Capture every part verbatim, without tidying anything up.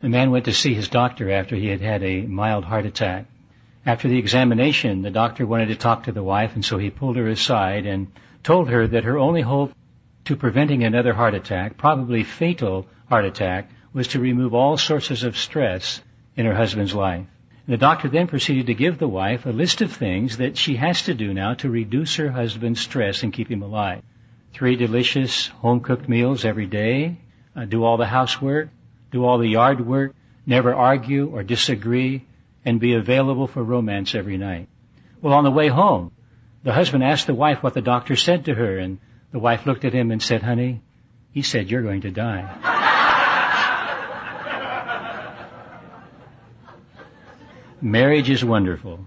A man went to see his doctor after he had had a mild heart attack. After the examination, the doctor wanted to talk to the wife, and so he pulled her aside and told her that her only hope to preventing another heart attack, probably fatal heart attack, was to remove all sources of stress in her husband's life. And the doctor then proceeded to give the wife a list of things that she has to do now to reduce her husband's stress and keep him alive. Three delicious home-cooked meals every day, uh, do all the housework, do all the yard work, never argue or disagree, and be available for romance every night. Well, on the way home, the husband asked the wife what the doctor said to her, and the wife looked at him and said, "Honey, he said you're going to die." Marriage is wonderful.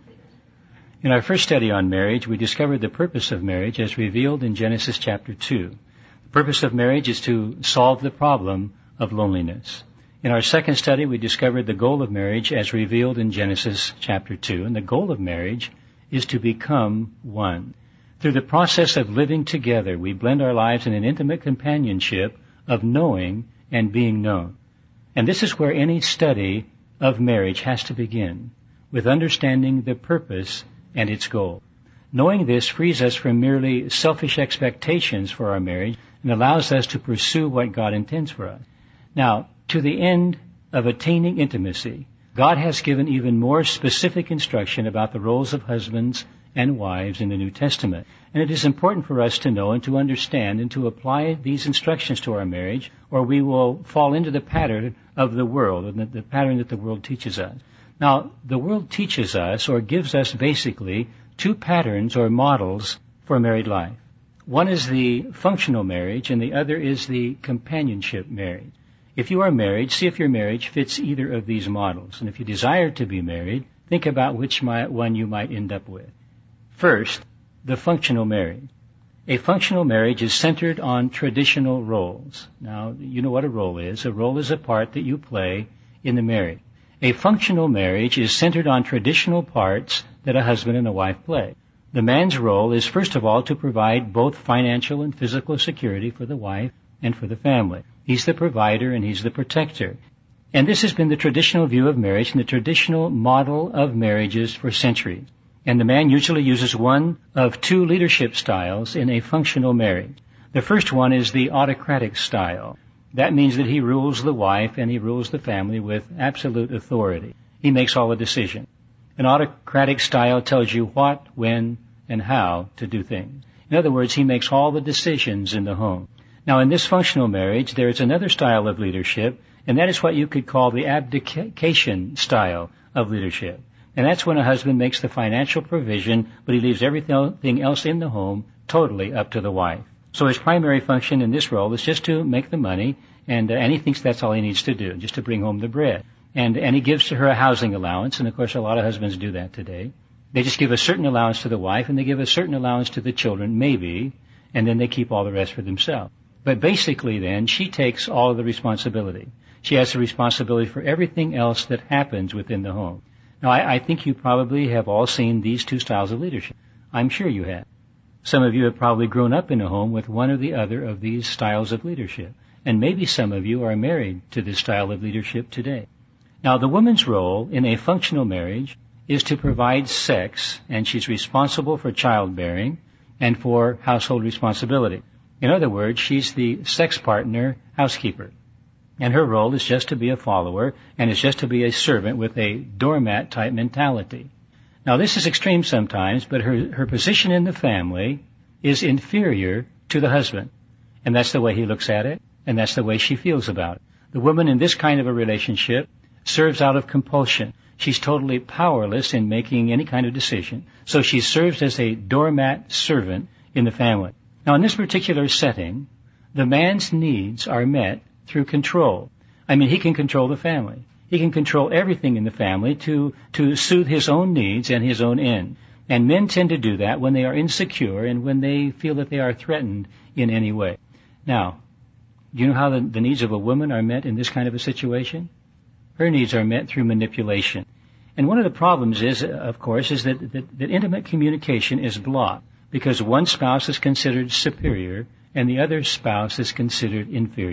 In our first study on marriage, we discovered the purpose of marriage as revealed in Genesis chapter two. The purpose of marriage is to solve the problem of loneliness. In our second study, we discovered the goal of marriage as revealed in Genesis chapter two. And the goal of marriage is to become one. Through the process of living together, we blend our lives in an intimate companionship of knowing and being known. And this is where any study of marriage has to begin, with understanding the purpose and its goal. Knowing this frees us from merely selfish expectations for our marriage and allows us to pursue what God intends for us. Now, to the end of attaining intimacy, God has given even more specific instruction about the roles of husbands and wives in the New Testament. And it is important for us to know and to understand and to apply these instructions to our marriage, or we will fall into the pattern of the world, and the, the pattern that the world teaches us. Now, the world teaches us, or gives us basically, two patterns or models for married life. One is the functional marriage, and the other is the companionship marriage. If you are married, see if your marriage fits either of these models. And if you desire to be married, think about which one you might end up with. First, the functional marriage. A functional marriage is centered on traditional roles. Now, you know what a role is. A role is a part that you play in the marriage. A functional marriage is centered on traditional parts that a husband and a wife play. The man's role is, first of all, to provide both financial and physical security for the wife and for the family. He's the provider and he's the protector. And this has been the traditional view of marriage and the traditional model of marriages for centuries. And the man usually uses one of two leadership styles in a functional marriage. The first one is the autocratic style. That means that he rules the wife and he rules the family with absolute authority. He makes all the decisions. An autocratic style tells you what, when, and how to do things. In other words, he makes all the decisions in the home. Now, in this functional marriage, there is another style of leadership, and that is what you could call the abdication style of leadership. And that's when a husband makes the financial provision, but he leaves everything else in the home totally up to the wife. So his primary function in this role is just to make the money, and, uh, and he thinks that's all he needs to do, just to bring home the bread. And, and he gives to her a housing allowance, and of course a lot of husbands do that today. They just give a certain allowance to the wife, and they give a certain allowance to the children, maybe, and then they keep all the rest for themselves. But basically then, she takes all of the responsibility. She has the responsibility for everything else that happens within the home. Now, I, I think you probably have all seen these two styles of leadership. I'm sure you have. Some of you have probably grown up in a home with one or the other of these styles of leadership. And maybe some of you are married to this style of leadership today. Now, the woman's role in a functional marriage is to provide sex, and she's responsible for childbearing and for household responsibility. In other words, she's the sex partner housekeeper. And her role is just to be a follower, and is just to be a servant with a doormat-type mentality. Now, this is extreme sometimes, but her, her position in the family is inferior to the husband. And that's the way he looks at it, and that's the way she feels about it. The woman in this kind of a relationship serves out of compulsion. She's totally powerless in making any kind of decision. So she serves as a doormat servant in the family. Now, in this particular setting, the man's needs are met through control. I mean, he can control the family. He can control everything in the family to, to soothe his own needs and his own end. And men tend to do that when they are insecure and when they feel that they are threatened in any way. Now, do you know how the, the needs of a woman are met in this kind of a situation? Her needs are met through manipulation. And one of the problems is, of course, is that, that, that intimate communication is blocked because one spouse is considered superior and the other spouse is considered inferior.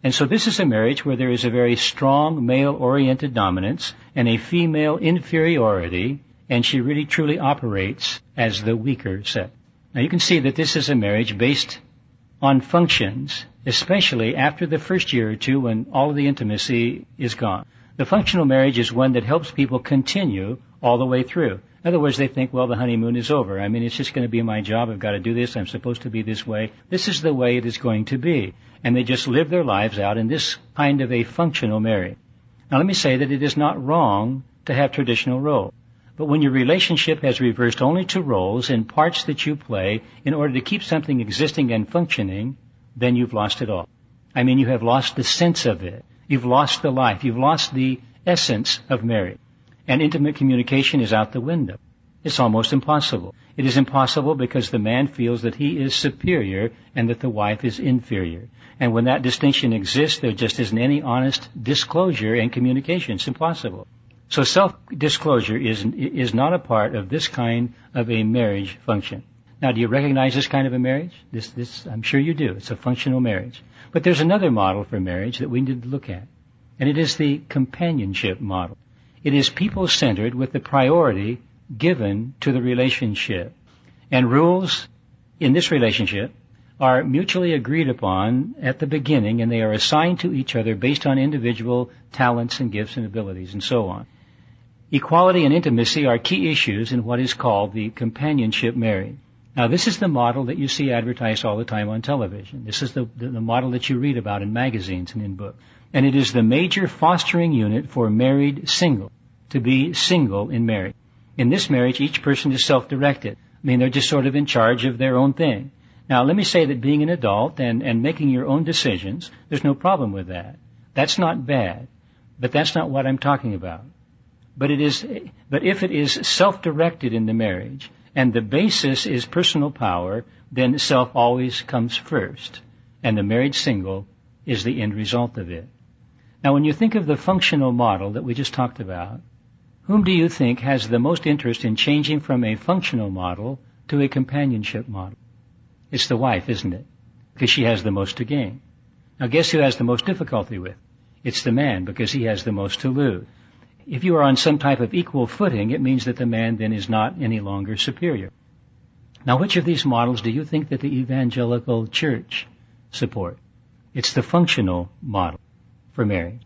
And so this is a marriage where there is a very strong male-oriented dominance and a female inferiority, and she really truly operates as the weaker sex. Now you can see that this is a marriage based on functions, especially after the first year or two when all of the intimacy is gone. The functional marriage is one that helps people continue all the way through. In other words, they think, well, the honeymoon is over. I mean, it's just going to be my job. I've got to do this. I'm supposed to be this way. This is the way it is going to be. And they just live their lives out in this kind of a functional marriage. Now, let me say that it is not wrong to have traditional roles. But when your relationship has reversed only to roles and parts that you play in order to keep something existing and functioning, then you've lost it all. I mean, you have lost the sense of it. You've lost the life. You've lost the essence of marriage. And intimate communication is out the window. It's almost impossible. It is impossible because the man feels that he is superior and that the wife is inferior. And when that distinction exists, there just isn't any honest disclosure and communication. It's impossible. So self-disclosure is is not a part of this kind of a marriage function. Now, do you recognize this kind of a marriage? This, this, I'm sure you do. It's a functional marriage. But there's another model for marriage that we need to look at, and it is the companionship model. It is people-centered with the priority given to the relationship. And rules in this relationship are mutually agreed upon at the beginning, and they are assigned to each other based on individual talents and gifts and abilities and so on. Equality and intimacy are key issues in what is called the companionship marriage. Now, this is the model that you see advertised all the time on television. This is the, the, the model that you read about in magazines and in books. And it is the major fostering unit for married single, to be single in marriage. In this marriage, each person is self-directed. I mean, they're just sort of in charge of their own thing. Now, let me say that being an adult and, and making your own decisions, there's no problem with that. That's not bad. But that's not what I'm talking about. But it is, but if it is self-directed in the marriage, and the basis is personal power, then self always comes first. And the married single is the end result of it. Now, when you think of the functional model that we just talked about, whom do you think has the most interest in changing from a functional model to a companionship model? It's the wife, isn't it? Because she has the most to gain. Now, guess who has the most difficulty with? It's the man, because he has the most to lose. If you are on some type of equal footing, it means that the man then is not any longer superior. Now, which of these models do you think that the evangelical church support? It's the functional model for marriage.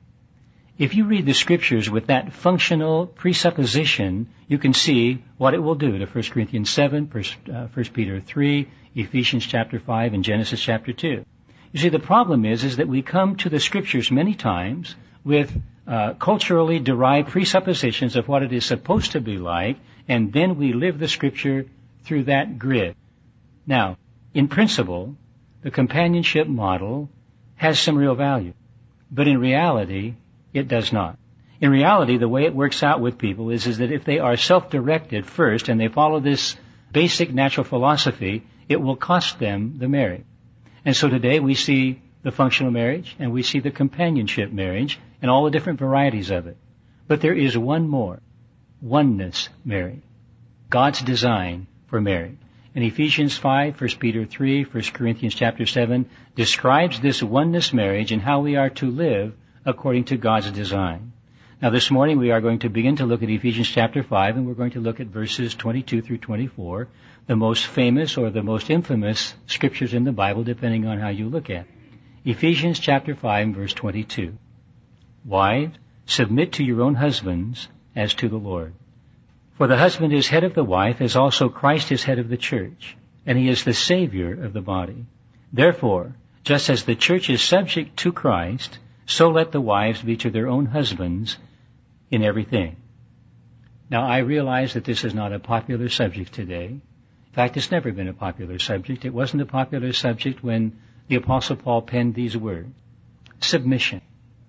If you read the scriptures with that functional presupposition, you can see what it will do to First Corinthians seven, First Peter three, Ephesians chapter five, and Genesis chapter two. You see, the problem is, is that we come to the scriptures many times with uh, culturally derived presuppositions of what it is supposed to be like, and then we live the scripture through that grid. Now, in principle, the companionship model has some real value, but in reality, it does not. In reality, the way it works out with people is, is that if they are self-directed first and they follow this basic natural philosophy, it will cost them the marriage. And so today we see the functional marriage and we see the companionship marriage and all the different varieties of it. But there is one more, oneness marriage, God's design for marriage. And Ephesians five, First Peter three, First Corinthians chapter seven describes this oneness marriage and how we are to live according to God's design. Now this morning we are going to begin to look at Ephesians chapter five, and we're going to look at verses twenty-two through twenty-four, the most famous or the most infamous scriptures in the Bible, depending on how you look at it. Ephesians chapter five, verse twenty-two. Wives, submit to your own husbands as to the Lord. For the husband is head of the wife, as also Christ is head of the church, and he is the Savior of the body. Therefore, just as the church is subject to Christ, so let the wives be to their own husbands in everything. Now, I realize that this is not a popular subject today. In fact, it's never been a popular subject. It wasn't a popular subject when the Apostle Paul penned these words. Submission.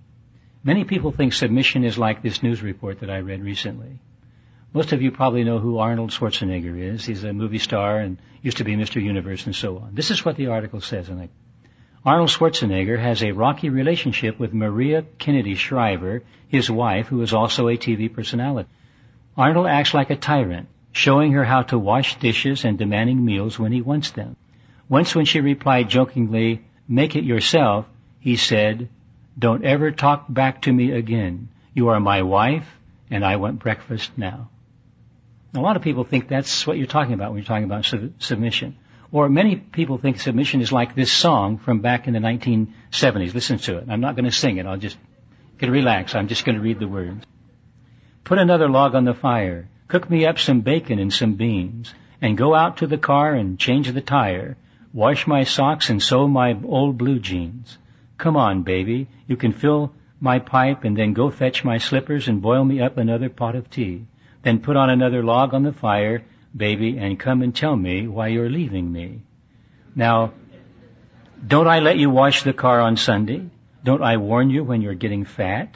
Many people think submission is like this news report that I read recently. Most of you probably know who Arnold Schwarzenegger is. He's a movie star and used to be Mister Universe and so on. This is what the article says. And I, Arnold Schwarzenegger has a rocky relationship with Maria Kennedy Shriver, his wife, who is also a T V personality. Arnold acts like a tyrant, showing her how to wash dishes and demanding meals when he wants them. Once when she replied jokingly, "Make it yourself," he said, Don't ever talk back to me again. You are my wife, and I want breakfast now. A lot of people think that's what you're talking about when you're talking about sub- submission. Or many people think submission is like this song from back in the nineteen seventies. Listen to it. I'm not going to sing it. I'll just, you can relax. I'm just going to read the words. Put another log on the fire. Cook me up some bacon and some beans. And go out to the car and change the tire. Wash my socks and sew my old blue jeans. Come on, baby. You can fill my pipe and then go fetch my slippers and boil me up another pot of tea. Then put on another log on the fire, baby, and come and tell me why you're leaving me. Now, don't I let you wash the car on Sunday? Don't I warn you when you're getting fat?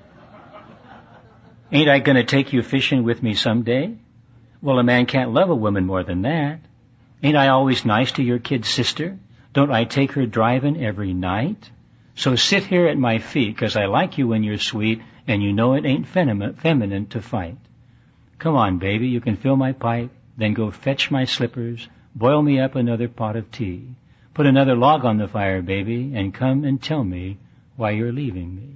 Ain't I going to take you fishing with me someday? Well, a man can't love a woman more than that. Ain't I always nice to your kid sister? Don't I take her driving every night? So sit here at my feet, 'cause I like you when you're sweet, and you know it ain't feminine, feminine to fight. Come on, baby, you can fill my pipe, then go fetch my slippers, boil me up another pot of tea. Put another log on the fire, baby, and come and tell me why you're leaving me.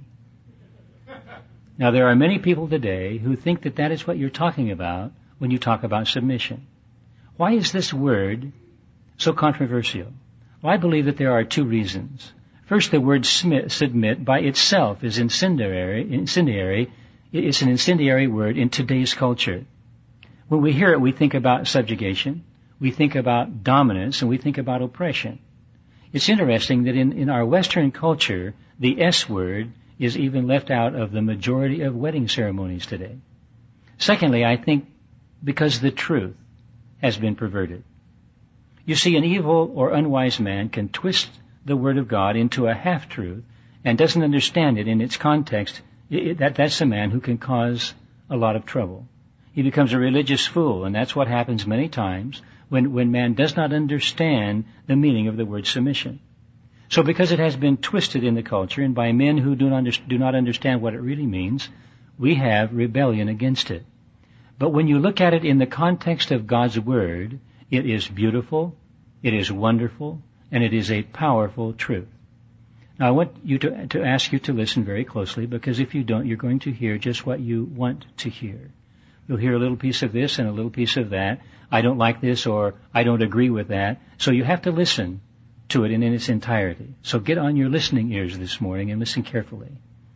Now, there are many people today who think that that is what you're talking about when you talk about submission. Why is this word so controversial? Well, I believe that there are two reasons. First, the word submit by itself is incendiary, incendiary. It's an incendiary word in today's culture. When we hear it, we think about subjugation, we think about dominance, and we think about oppression. It's interesting that in, in our Western culture, the S word is even left out of the majority of wedding ceremonies today. Secondly, I think because the truth has been perverted. You see, an evil or unwise man can twist the Word of God into a half-truth and doesn't understand it in its context. It, it, that, that's a man who can cause a lot of trouble. He becomes a religious fool, and that's what happens many times when, when man does not understand the meaning of the word submission. So because it has been twisted in the culture and by men who do not, under, do not understand what it really means, we have rebellion against it. But when you look at it in the context of God's Word, it is beautiful, it is wonderful, and it is a powerful truth. Now I want you to, to ask you to listen very closely, because if you don't, you're going to hear just what you want to hear. You'll hear a little piece of this and a little piece of that. I don't like this, or I don't agree with that. So you have to listen to it in, in its entirety. So get on your listening ears this morning and listen carefully.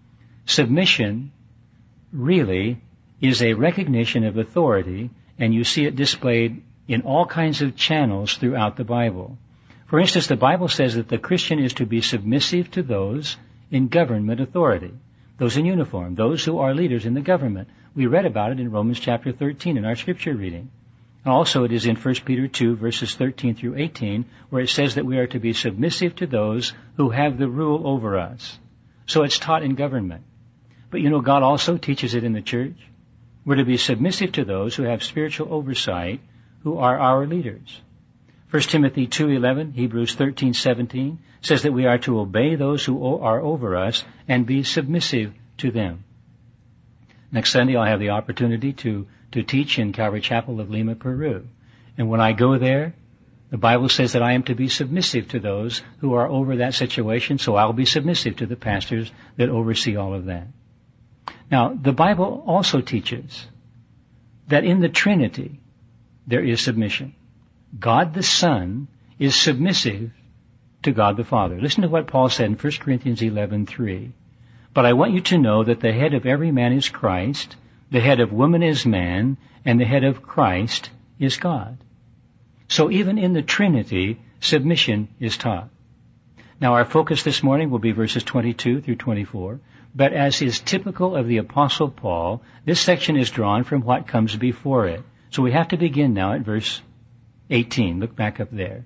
Submission really is a recognition of authority, and you see it displayed in all kinds of channels throughout the Bible. For instance, the Bible says that the Christian is to be submissive to those in government authority, those in uniform, those who are leaders in the government. We read about it in Romans chapter thirteen in our scripture reading. And also it is in First Peter two, verses thirteen through eighteen, where it says that we are to be submissive to those who have the rule over us. So it's taught in government. But you know, God also teaches it in the church. We're to be submissive to those who have spiritual oversight, who are our leaders. First Timothy two eleven, Hebrews thirteen seventeen says that we are to obey those who are over us and be submissive to them. Next Sunday I'll have the opportunity to, to teach in Calvary Chapel of Lima, Peru. And when I go there, the Bible says that I am to be submissive to those who are over that situation, so I'll be submissive to the pastors that oversee all of that. Now, the Bible also teaches that in the Trinity there is submission. God the Son is submissive to God the Father. Listen to what Paul said in First Corinthians eleven three. But I want you to know that the head of every man is Christ, the head of woman is man, and the head of Christ is God. So even in the Trinity, submission is taught. Now our focus this morning will be verses twenty-two through twenty-four, but as is typical of the Apostle Paul, this section is drawn from what comes before it. So we have to begin now at verse eighteen. Look back up there.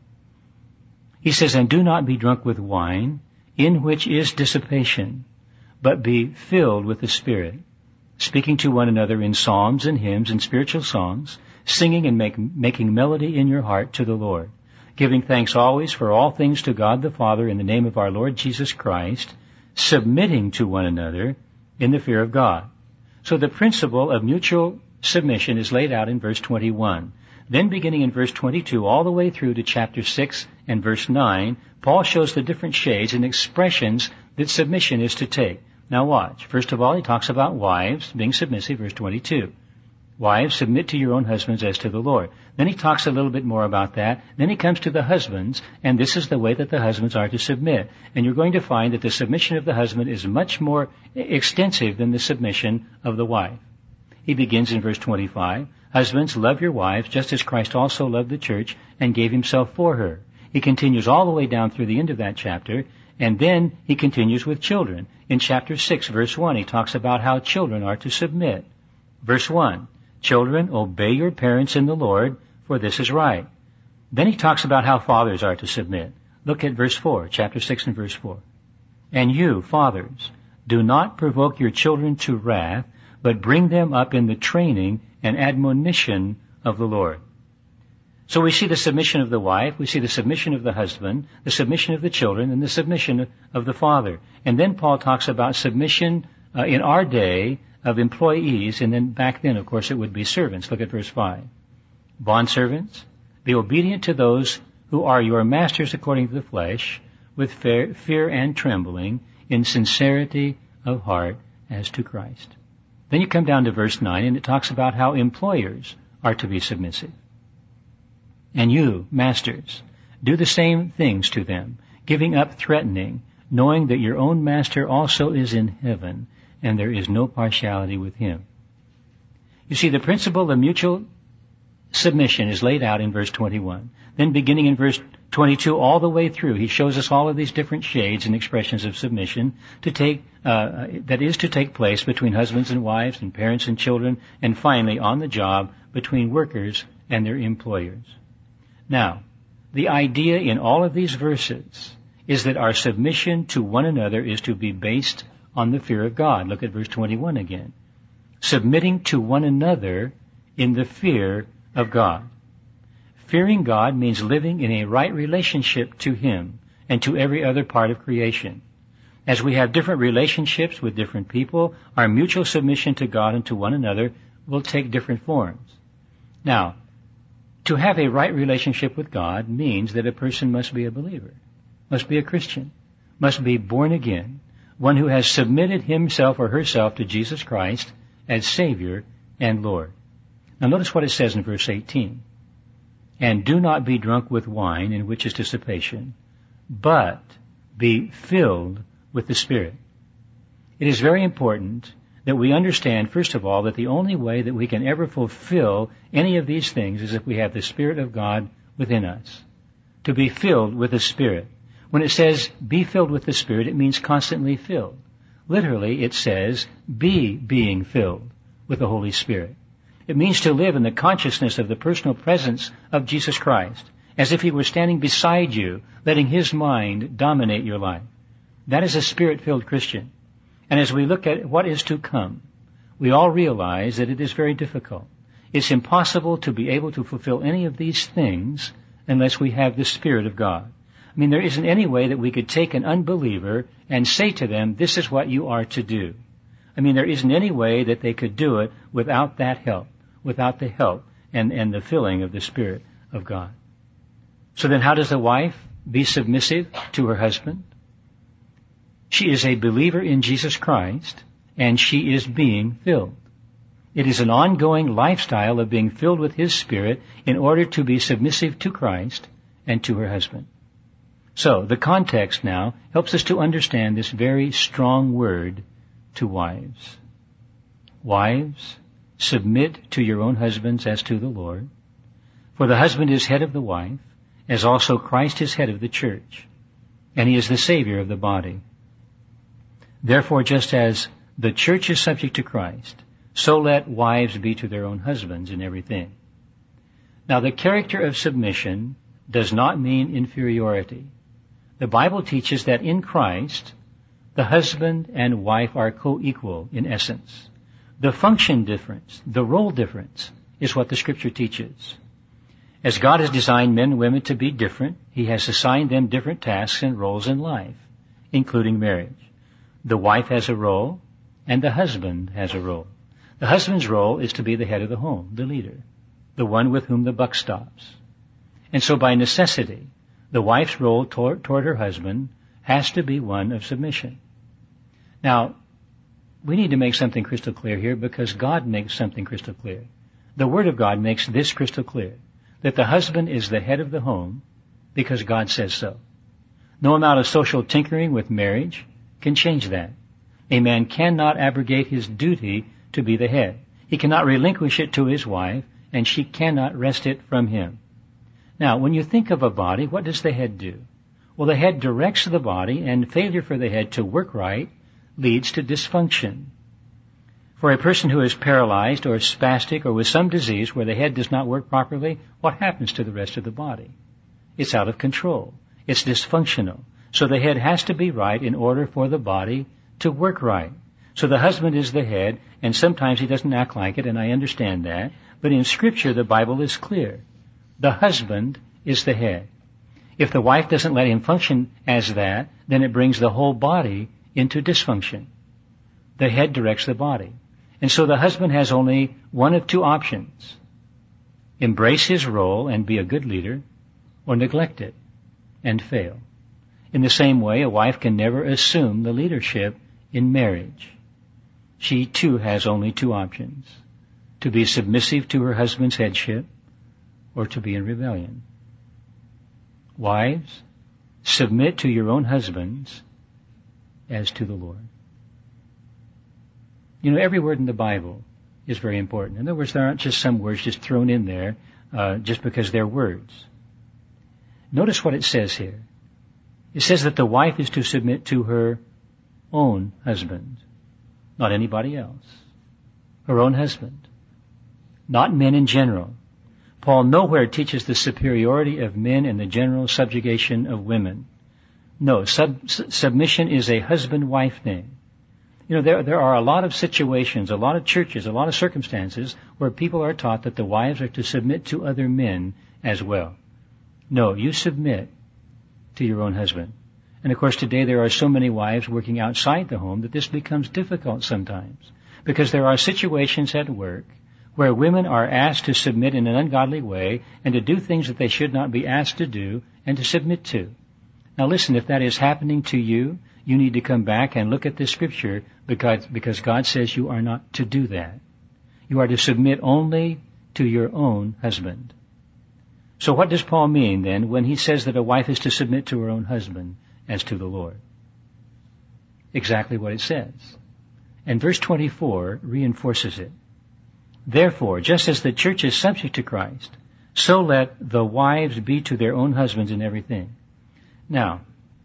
He says, and do not be drunk with wine, in which is dissipation, but be filled with the Spirit, speaking to one another in psalms and hymns and spiritual songs, singing and make, making melody in your heart to the Lord, giving thanks always for all things to God the Father in the name of our Lord Jesus Christ, submitting to one another in the fear of God. So the principle of mutual submission is laid out in verse twenty-one. Then beginning in verse twenty-two all the way through to chapter six and verse nine, Paul shows the different shades and expressions that submission is to take. Now watch. First of all, he talks about wives being submissive, verse twenty-two. Wives, submit to your own husbands as to the Lord. Then he talks a little bit more about that. Then he comes to the husbands, and this is the way that the husbands are to submit. And you're going to find that the submission of the husband is much more extensive than the submission of the wife. He begins in verse twenty-five, husbands, love your wives, just as Christ also loved the church and gave himself for her. He continues all the way down through the end of that chapter, and then he continues with children. In chapter six, verse one, he talks about how children are to submit. Verse one, children, obey your parents in the Lord, for this is right. Then he talks about how fathers are to submit. Look at verse four, chapter six and verse four. And you, fathers, do not provoke your children to wrath, but bring them up in the training and admonition of the Lord. So we see the submission of the wife, we see the submission of the husband, the submission of the children, and the submission of the father. And then Paul talks about submission uh, in our day of employees, and then back then, of course, it would be servants. Look at verse five. Bondservants, be obedient to those who are your masters according to the flesh, with fear, fear and trembling, in sincerity of heart as to Christ. Then you come down to verse nine, and it talks about how employers are to be submissive. And you, masters, do the same things to them, giving up threatening, knowing that your own master also is in heaven, and there is no partiality with him. You see, the principle of mutual submission is laid out in verse twenty-one. Then beginning in verse twenty-two all the way through, he shows us all of these different shades and expressions of submission to take, uh, that is to take place between husbands and wives and parents and children, and finally on the job between workers and their employers. Now, the idea in all of these verses is that our submission to one another is to be based on the fear of God. Look at verse twenty-one again. Submitting to one another in the fear of God. Fearing God means living in a right relationship to Him and to every other part of creation. As we have different relationships with different people, our mutual submission to God and to one another will take different forms. Now, to have a right relationship with God means that a person must be a believer, must be a Christian, must be born again, one who has submitted himself or herself to Jesus Christ as Savior and Lord. Now notice what it says in verse eighteen. And do not be drunk with wine, in which is dissipation, but be filled with the Spirit. It is very important that we understand, first of all, that the only way that we can ever fulfill any of these things is if we have the Spirit of God within us. To be filled with the Spirit. When it says, be filled with the Spirit, it means constantly filled. Literally, it says, be being filled with the Holy Spirit. It means to live in the consciousness of the personal presence of Jesus Christ, as if He were standing beside you, letting His mind dominate your life. That is a Spirit-filled Christian. And as we look at what is to come, we all realize that it is very difficult. It's impossible to be able to fulfill any of these things unless we have the Spirit of God. I mean, there isn't any way that we could take an unbeliever and say to them, this is what you are to do. I mean, there isn't any way that they could do it without that help, without the help and, and the filling of the Spirit of God. So then how does the wife be submissive to her husband? She is a believer in Jesus Christ, and she is being filled. It is an ongoing lifestyle of being filled with His Spirit in order to be submissive to Christ and to her husband. So, the context now helps us to understand this very strong word to wives. Wives, submit to your own husbands as to the Lord. For the husband is head of the wife, as also Christ is head of the church, and He is the Savior of the body. Therefore, just as the church is subject to Christ, so let wives be to their own husbands in everything. Now, the character of submission does not mean inferiority. The Bible teaches that in Christ, the husband and wife are co-equal in essence. The function difference, the role difference, is what the Scripture teaches. As God has designed men and women to be different, He has assigned them different tasks and roles in life, including marriage. The wife has a role, and the husband has a role. The husband's role is to be the head of the home, the leader, the one with whom the buck stops. And so by necessity, the wife's role toward, toward her husband has to be one of submission. Now, we need to make something crystal clear here because God makes something crystal clear. The Word of God makes this crystal clear, that the husband is the head of the home because God says so. No amount of social tinkering with marriage can change that. A man cannot abrogate his duty to be the head. He cannot relinquish it to his wife, and she cannot wrest it from him. Now, when you think of a body, what does the head do? Well, the head directs the body, and failure for the head to work right leads to dysfunction. For a person who is paralyzed or spastic or with some disease where the head does not work properly, what happens to the rest of the body? It's out of control. It's dysfunctional. So the head has to be right in order for the body to work right. So the husband is the head, and sometimes he doesn't act like it, and I understand that. But in Scripture, the Bible is clear. The husband is the head. If the wife doesn't let him function as that, then it brings the whole body into dysfunction. The head directs the body. And so the husband has only one of two options. Embrace his role and be a good leader, or neglect it and fail. In the same way, a wife can never assume the leadership in marriage. She too has only two options: to be submissive to her husband's headship or to be in rebellion. Wives, submit to your own husbands as to the Lord. You know, every word in the Bible is very important. In other words, there aren't just some words just thrown in there uh, just because they're words. Notice what it says here. It says that the wife is to submit to her own husband, not anybody else. Her own husband, not men in general. Paul nowhere teaches the superiority of men and the general subjugation of women. No, sub- submission is a husband-wife thing. You know, there, there are a lot of situations, a lot of churches, a lot of circumstances where people are taught that the wives are to submit to other men as well. No, you submit to your own husband. And of course today there are so many wives working outside the home that this becomes difficult sometimes, because there are situations at work where women are asked to submit in an ungodly way and to do things that they should not be asked to do and to submit to. Now listen, if that is happening to you, you need to come back and look at this scripture because, because God says you are not to do that. You are to submit only to your own husband. So what does Paul mean then when he says that a wife is to submit to her own husband as to the Lord? Exactly what it says. And verse twenty-four reinforces it. Therefore, just as the church is subject to Christ, so let the wives be to their own husbands in everything. Now,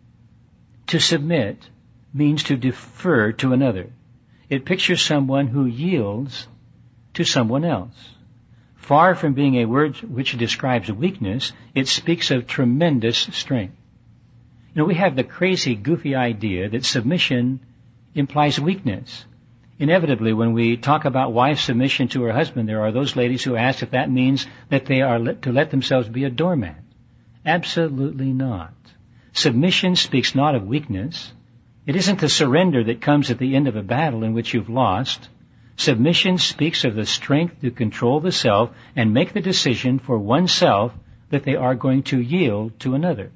to submit means to defer to another. It pictures someone who yields to someone else. Far from being a word which describes weakness, it speaks of tremendous strength. You know, we have the crazy, goofy idea that submission implies weakness. Inevitably, when we talk about wife submission to her husband, there are those ladies who ask if that means that they are let, to let themselves be a doormat. Absolutely not. Submission speaks not of weakness. It isn't the surrender that comes at the end of a battle in which you've lost. Submission speaks of the strength to control the self and make the decision for oneself that they are going to yield to another.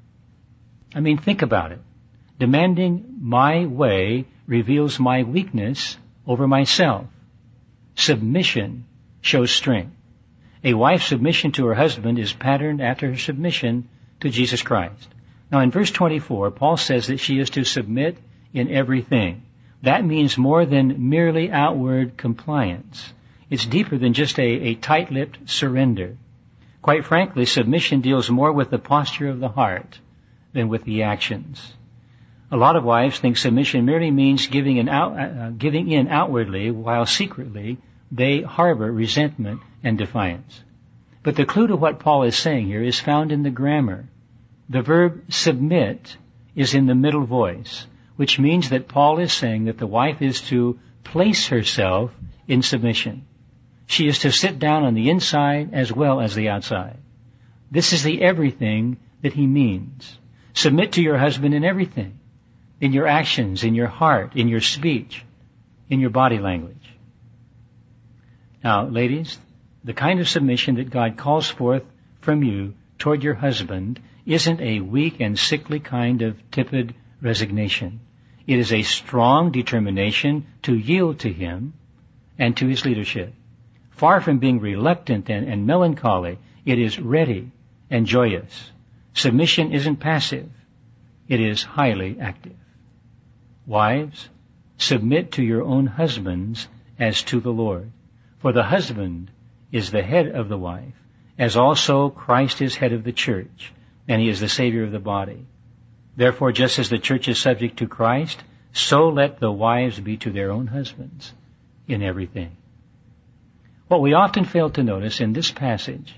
I mean, think about it. Demanding my way reveals my weakness over myself. Submission shows strength. A wife's submission to her husband is patterned after her submission to Jesus Christ. Now in verse twenty-four, Paul says that she is to submit in everything. That means more than merely outward compliance. It's deeper than just a, a tight-lipped surrender. Quite frankly, submission deals more with the posture of the heart than with the actions. A lot of wives think submission merely means giving in, out, uh, giving in outwardly, while secretly they harbor resentment and defiance. But the clue to what Paul is saying here is found in the grammar. The verb submit is in the middle voice, which means that Paul is saying that the wife is to place herself in submission. She is to sit down on the inside as well as the outside. This is the everything that he means. Submit to your husband in everything. In your actions, in your heart, in your speech, in your body language. Now, ladies, the kind of submission that God calls forth from you toward your husband isn't a weak and sickly kind of tepid resignation. It is a strong determination to yield to him and to his leadership. Far from being reluctant and, and melancholy, it is ready and joyous. Submission isn't passive. It is highly active. Wives, submit to your own husbands as to the Lord. For the husband is the head of the wife, as also Christ is head of the church, and he is the Savior of the body. Therefore, just as the church is subject to Christ, so let the wives be to their own husbands in everything. What we often fail to notice in this passage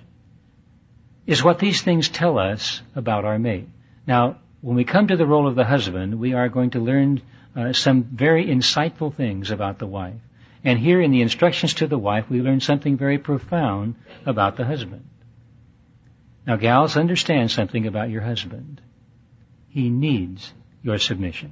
is what these things tell us about our mate. Now, when we come to the role of the husband, we are going to learn uh, some very insightful things about the wife. And here in the instructions to the wife, we learn something very profound about the husband. Now, gals, understand something about your husband. He needs your submission.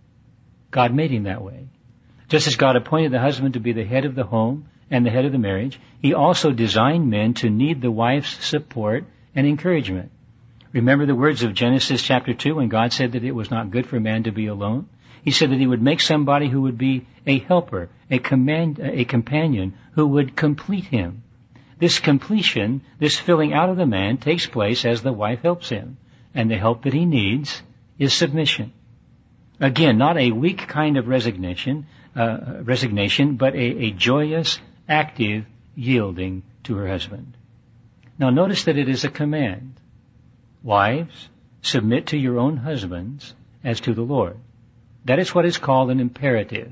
God made him that way. Just as God appointed the husband to be the head of the home and the head of the marriage, he also designed men to need the wife's support and encouragement. Remember the words of Genesis chapter two when God said that it was not good for man to be alone? He said that he would make somebody who would be a helper, a command, a companion who would complete him. This completion, this filling out of the man takes place as the wife helps him. And the help that he needs is submission. Again, not a weak kind of resignation, uh, resignation, but a, a joyous, active yielding to her husband. Now notice that it is a command. Wives, submit to your own husbands as to the Lord. That is what is called an imperative.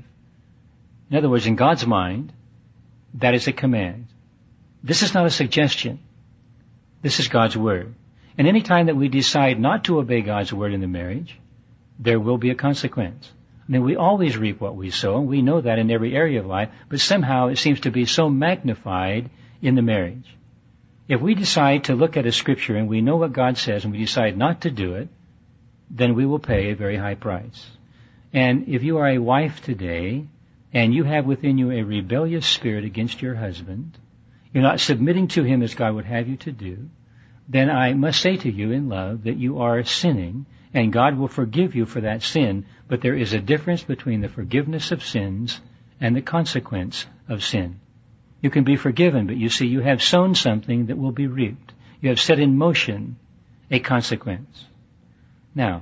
In other words, in God's mind, that is a command. This is not a suggestion. This is God's word. And any time that we decide not to obey God's word in the marriage, there will be a consequence. I mean, we always reap what we sow, and we know that in every area of life, but somehow it seems to be so magnified in the marriage. If we decide to look at a scripture and we know what God says and we decide not to do it, then we will pay a very high price. And if you are a wife today and you have within you a rebellious spirit against your husband, you're not submitting to him as God would have you to do, then I must say to you in love that you are sinning, and God will forgive you for that sin, but there is a difference between the forgiveness of sins and the consequence of sin. You can be forgiven, but you see, you have sown something that will be reaped. You have set in motion a consequence. Now,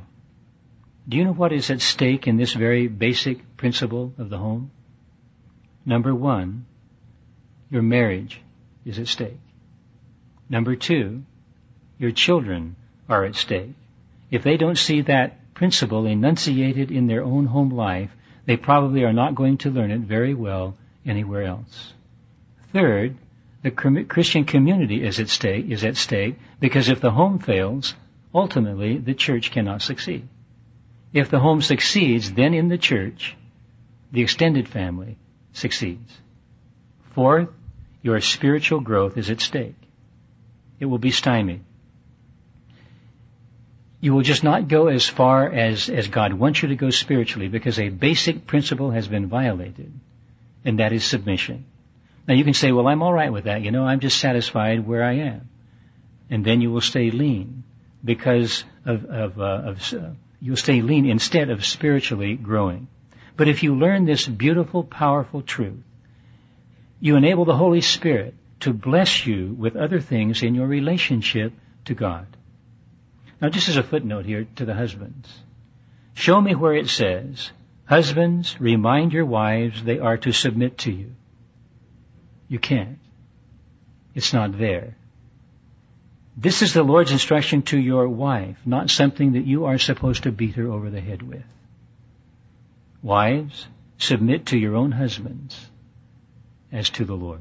do you know what is at stake in this very basic principle of the home? Number one, your marriage is at stake. Number two, your children are at stake. If they don't see that principle enunciated in their own home life, they probably are not going to learn it very well anywhere else. Third, the Christian community is at stake, is at stake because if the home fails, ultimately the church cannot succeed. If the home succeeds, then in the church, the extended family succeeds. Fourth, your spiritual growth is at stake. It will be stymied. You will just not go as far as, as God wants you to go spiritually because a basic principle has been violated, and that is submission. Now you can say, well, I'm all right with that. You know, I'm just satisfied where I am. And then you will stay lean because of, of, uh, of uh, you'll stay lean instead of spiritually growing. But if you learn this beautiful, powerful truth, you enable the Holy Spirit to bless you with other things in your relationship to God. Now, just as a footnote here to the husbands, show me where it says, husbands, remind your wives they are to submit to you. You can't. It's not there. This is the Lord's instruction to your wife, not something that you are supposed to beat her over the head with. Wives, submit to your own husbands as to the Lord.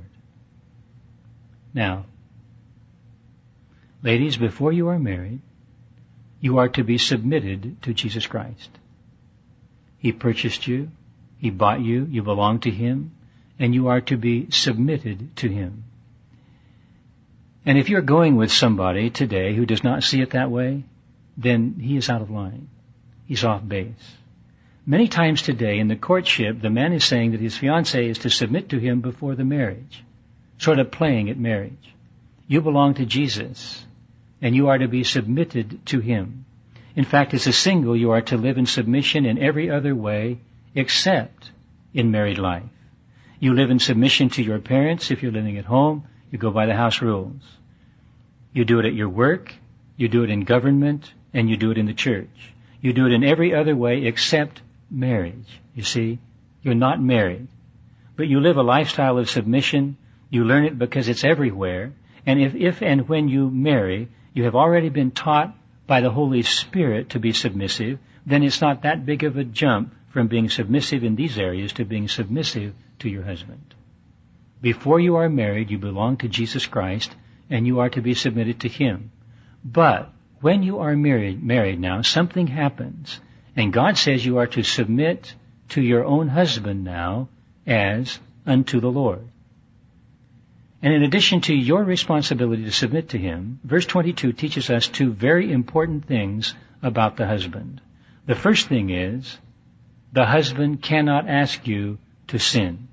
Now, ladies, before you are married, you are to be submitted to Jesus Christ. He purchased you, He bought you, you belong to Him, and you are to be submitted to Him. And if you're going with somebody today who does not see it that way, then he is out of line. He's off base. Many times today in the courtship, the man is saying that his fiancée is to submit to him before the marriage, sort of playing at marriage. You belong to Jesus, and you are to be submitted to Him. In fact, as a single, you are to live in submission in every other way except in married life. You live in submission to your parents if you're living at home. You go by the house rules. You do it at your work, you do it in government, and you do it in the church. You do it in every other way except marriage. You see, you're not married. But you live a lifestyle of submission. You learn it because it's everywhere. And if, if and when you marry, you have already been taught by the Holy Spirit to be submissive, then it's not that big of a jump from being submissive in these areas to being submissive to your husband. Before you are married, you belong to Jesus Christ, and you are to be submitted to Him. But when you are married, married now, something happens, and God says you are to submit to your own husband now as unto the Lord. And in addition to your responsibility to submit to Him, verse twenty-two teaches us two very important things about the husband. The first thing is, the husband cannot ask you to sin.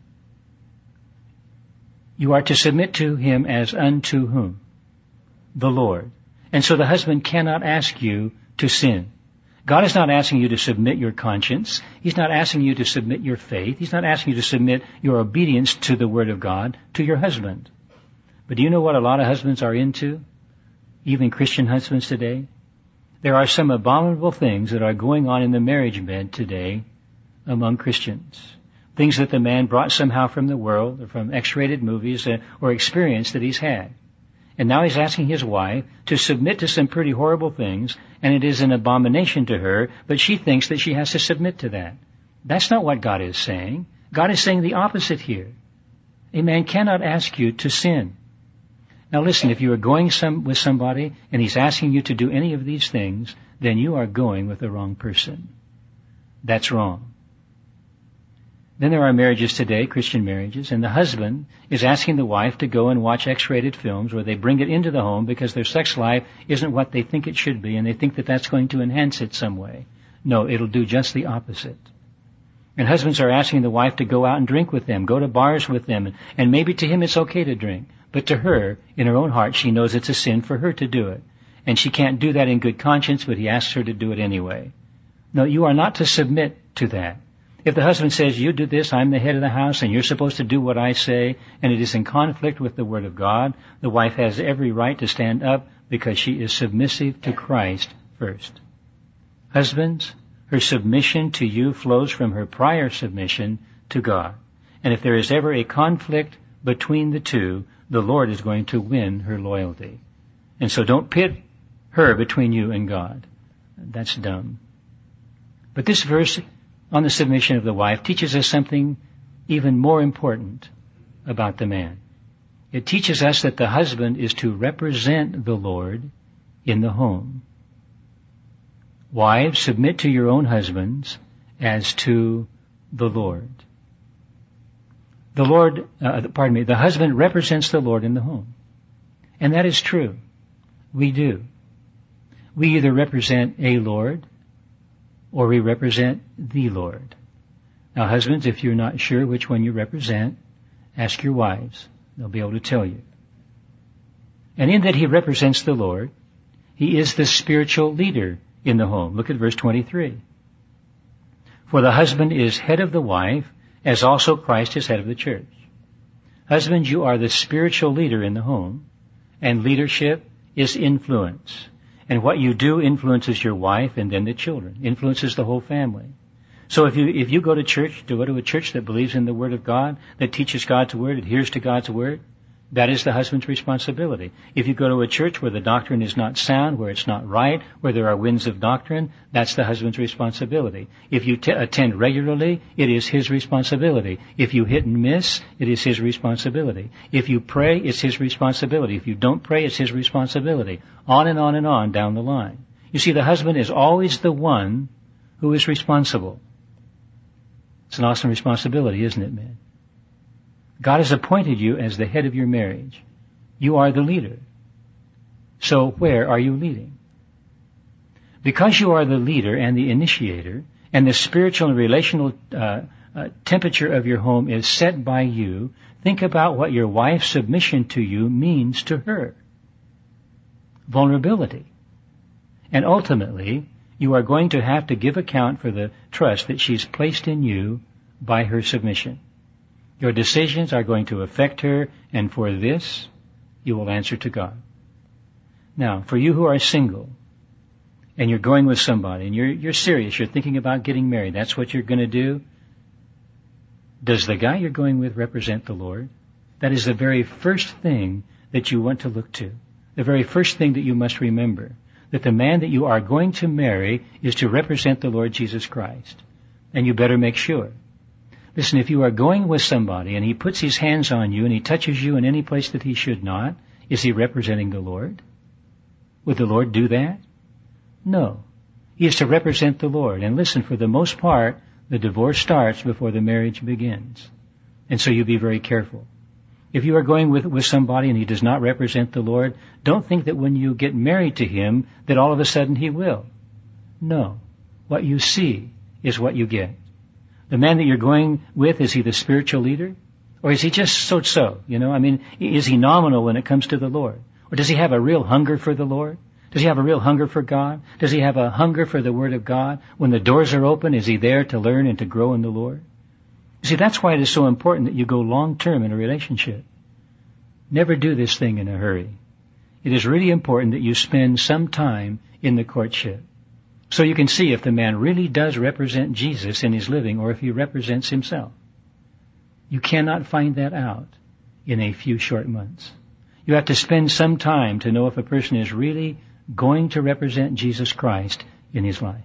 You are to submit to him as unto whom? The Lord. And so the husband cannot ask you to sin. God is not asking you to submit your conscience. He's not asking you to submit your faith. He's not asking you to submit your obedience to the Word of God to your husband. But do you know what a lot of husbands are into? Even Christian husbands today? There are some abominable things that are going on in the marriage bed today among Christians. Things that the man brought somehow from the world or from X-rated movies or experience that he's had. And now he's asking his wife to submit to some pretty horrible things, and it is an abomination to her, but she thinks that she has to submit to that. That's not what God is saying. God is saying the opposite here. A man cannot ask you to sin. Now listen, if you are going some, with somebody and he's asking you to do any of these things, then you are going with the wrong person. That's wrong. Then there are marriages today, Christian marriages, and the husband is asking the wife to go and watch X-rated films where they bring it into the home because their sex life isn't what they think it should be, and they think that that's going to enhance it some way. No, it'll do just the opposite. And husbands are asking the wife to go out and drink with them, go to bars with them, and maybe to him it's okay to drink. But to her, in her own heart, she knows it's a sin for her to do it. And she can't do that in good conscience, but he asks her to do it anyway. No, you are not to submit to that. If the husband says, you do this, I'm the head of the house, and you're supposed to do what I say, and it is in conflict with the Word of God, the wife has every right to stand up because she is submissive to Christ first. Husbands, her submission to you flows from her prior submission to God. And if there is ever a conflict between the two, the Lord is going to win her loyalty. And so don't pit her between you and God. That's dumb. But this verse on the submission of the wife teaches us something even more important about the man. It teaches us that the husband is to represent the Lord in the home. Wives, submit to your own husbands as to the Lord. The Lord, uh, pardon me, the husband represents the Lord in the home. And that is true. We do. We either represent a Lord or we represent the Lord. Now, husbands, if you're not sure which one you represent, ask your wives. They'll be able to tell you. And in that he represents the Lord, he is the spiritual leader in the home. Look at verse twenty-three. For the husband is head of the wife, as also Christ is head of the church. Husbands, you are the spiritual leader in the home, and leadership is influence. And what you do influences your wife and then the children, influences the whole family. So if you if you go to church, to go to a church that believes in the Word of God, that teaches God's Word, adheres to God's Word, that is the husband's responsibility. If you go to a church where the doctrine is not sound, where it's not right, where there are winds of doctrine, that's the husband's responsibility. If you t- attend regularly, it is his responsibility. If you hit and miss, it is his responsibility. If you pray, it's his responsibility. If you don't pray, it's his responsibility. On and on and on down the line. You see, the husband is always the one who is responsible. It's an awesome responsibility, isn't it, man? God has appointed you as the head of your marriage. You are the leader. So where are you leading? Because you are the leader and the initiator, and the spiritual and relational uh, uh, temperature of your home is set by you, think about what your wife's submission to you means to her. Vulnerability. And ultimately, you are going to have to give account for the trust that she's placed in you by her submission. Your decisions are going to affect her, and for this, you will answer to God. Now, for you who are single, and you're going with somebody, and you're, you're serious, you're thinking about getting married, that's what you're going to do, does the guy you're going with represent the Lord? That is the very first thing that you want to look to. The very first thing that you must remember. That the man that you are going to marry is to represent the Lord Jesus Christ. And you better make sure. Listen, if you are going with somebody and he puts his hands on you and he touches you in any place that he should not, is he representing the Lord? Would the Lord do that? No. He is to represent the Lord. And listen, for the most part, the divorce starts before the marriage begins. And so you be very careful. If you are going with, with somebody and he does not represent the Lord, don't think that when you get married to him that all of a sudden he will. No. What you see is what you get. The man that you're going with, is he the spiritual leader? Or is he just so-so? You know, I mean, is he nominal when it comes to the Lord? Or does he have a real hunger for the Lord? Does he have a real hunger for God? Does he have a hunger for the Word of God? When the doors are open, is he there to learn and to grow in the Lord? You see, that's why it is so important that you go long-term in a relationship. Never do this thing in a hurry. It is really important that you spend some time in the courtship, so you can see if the man really does represent Jesus in his living or if he represents himself. You cannot find that out in a few short months. You have to spend some time to know if a person is really going to represent Jesus Christ in his life.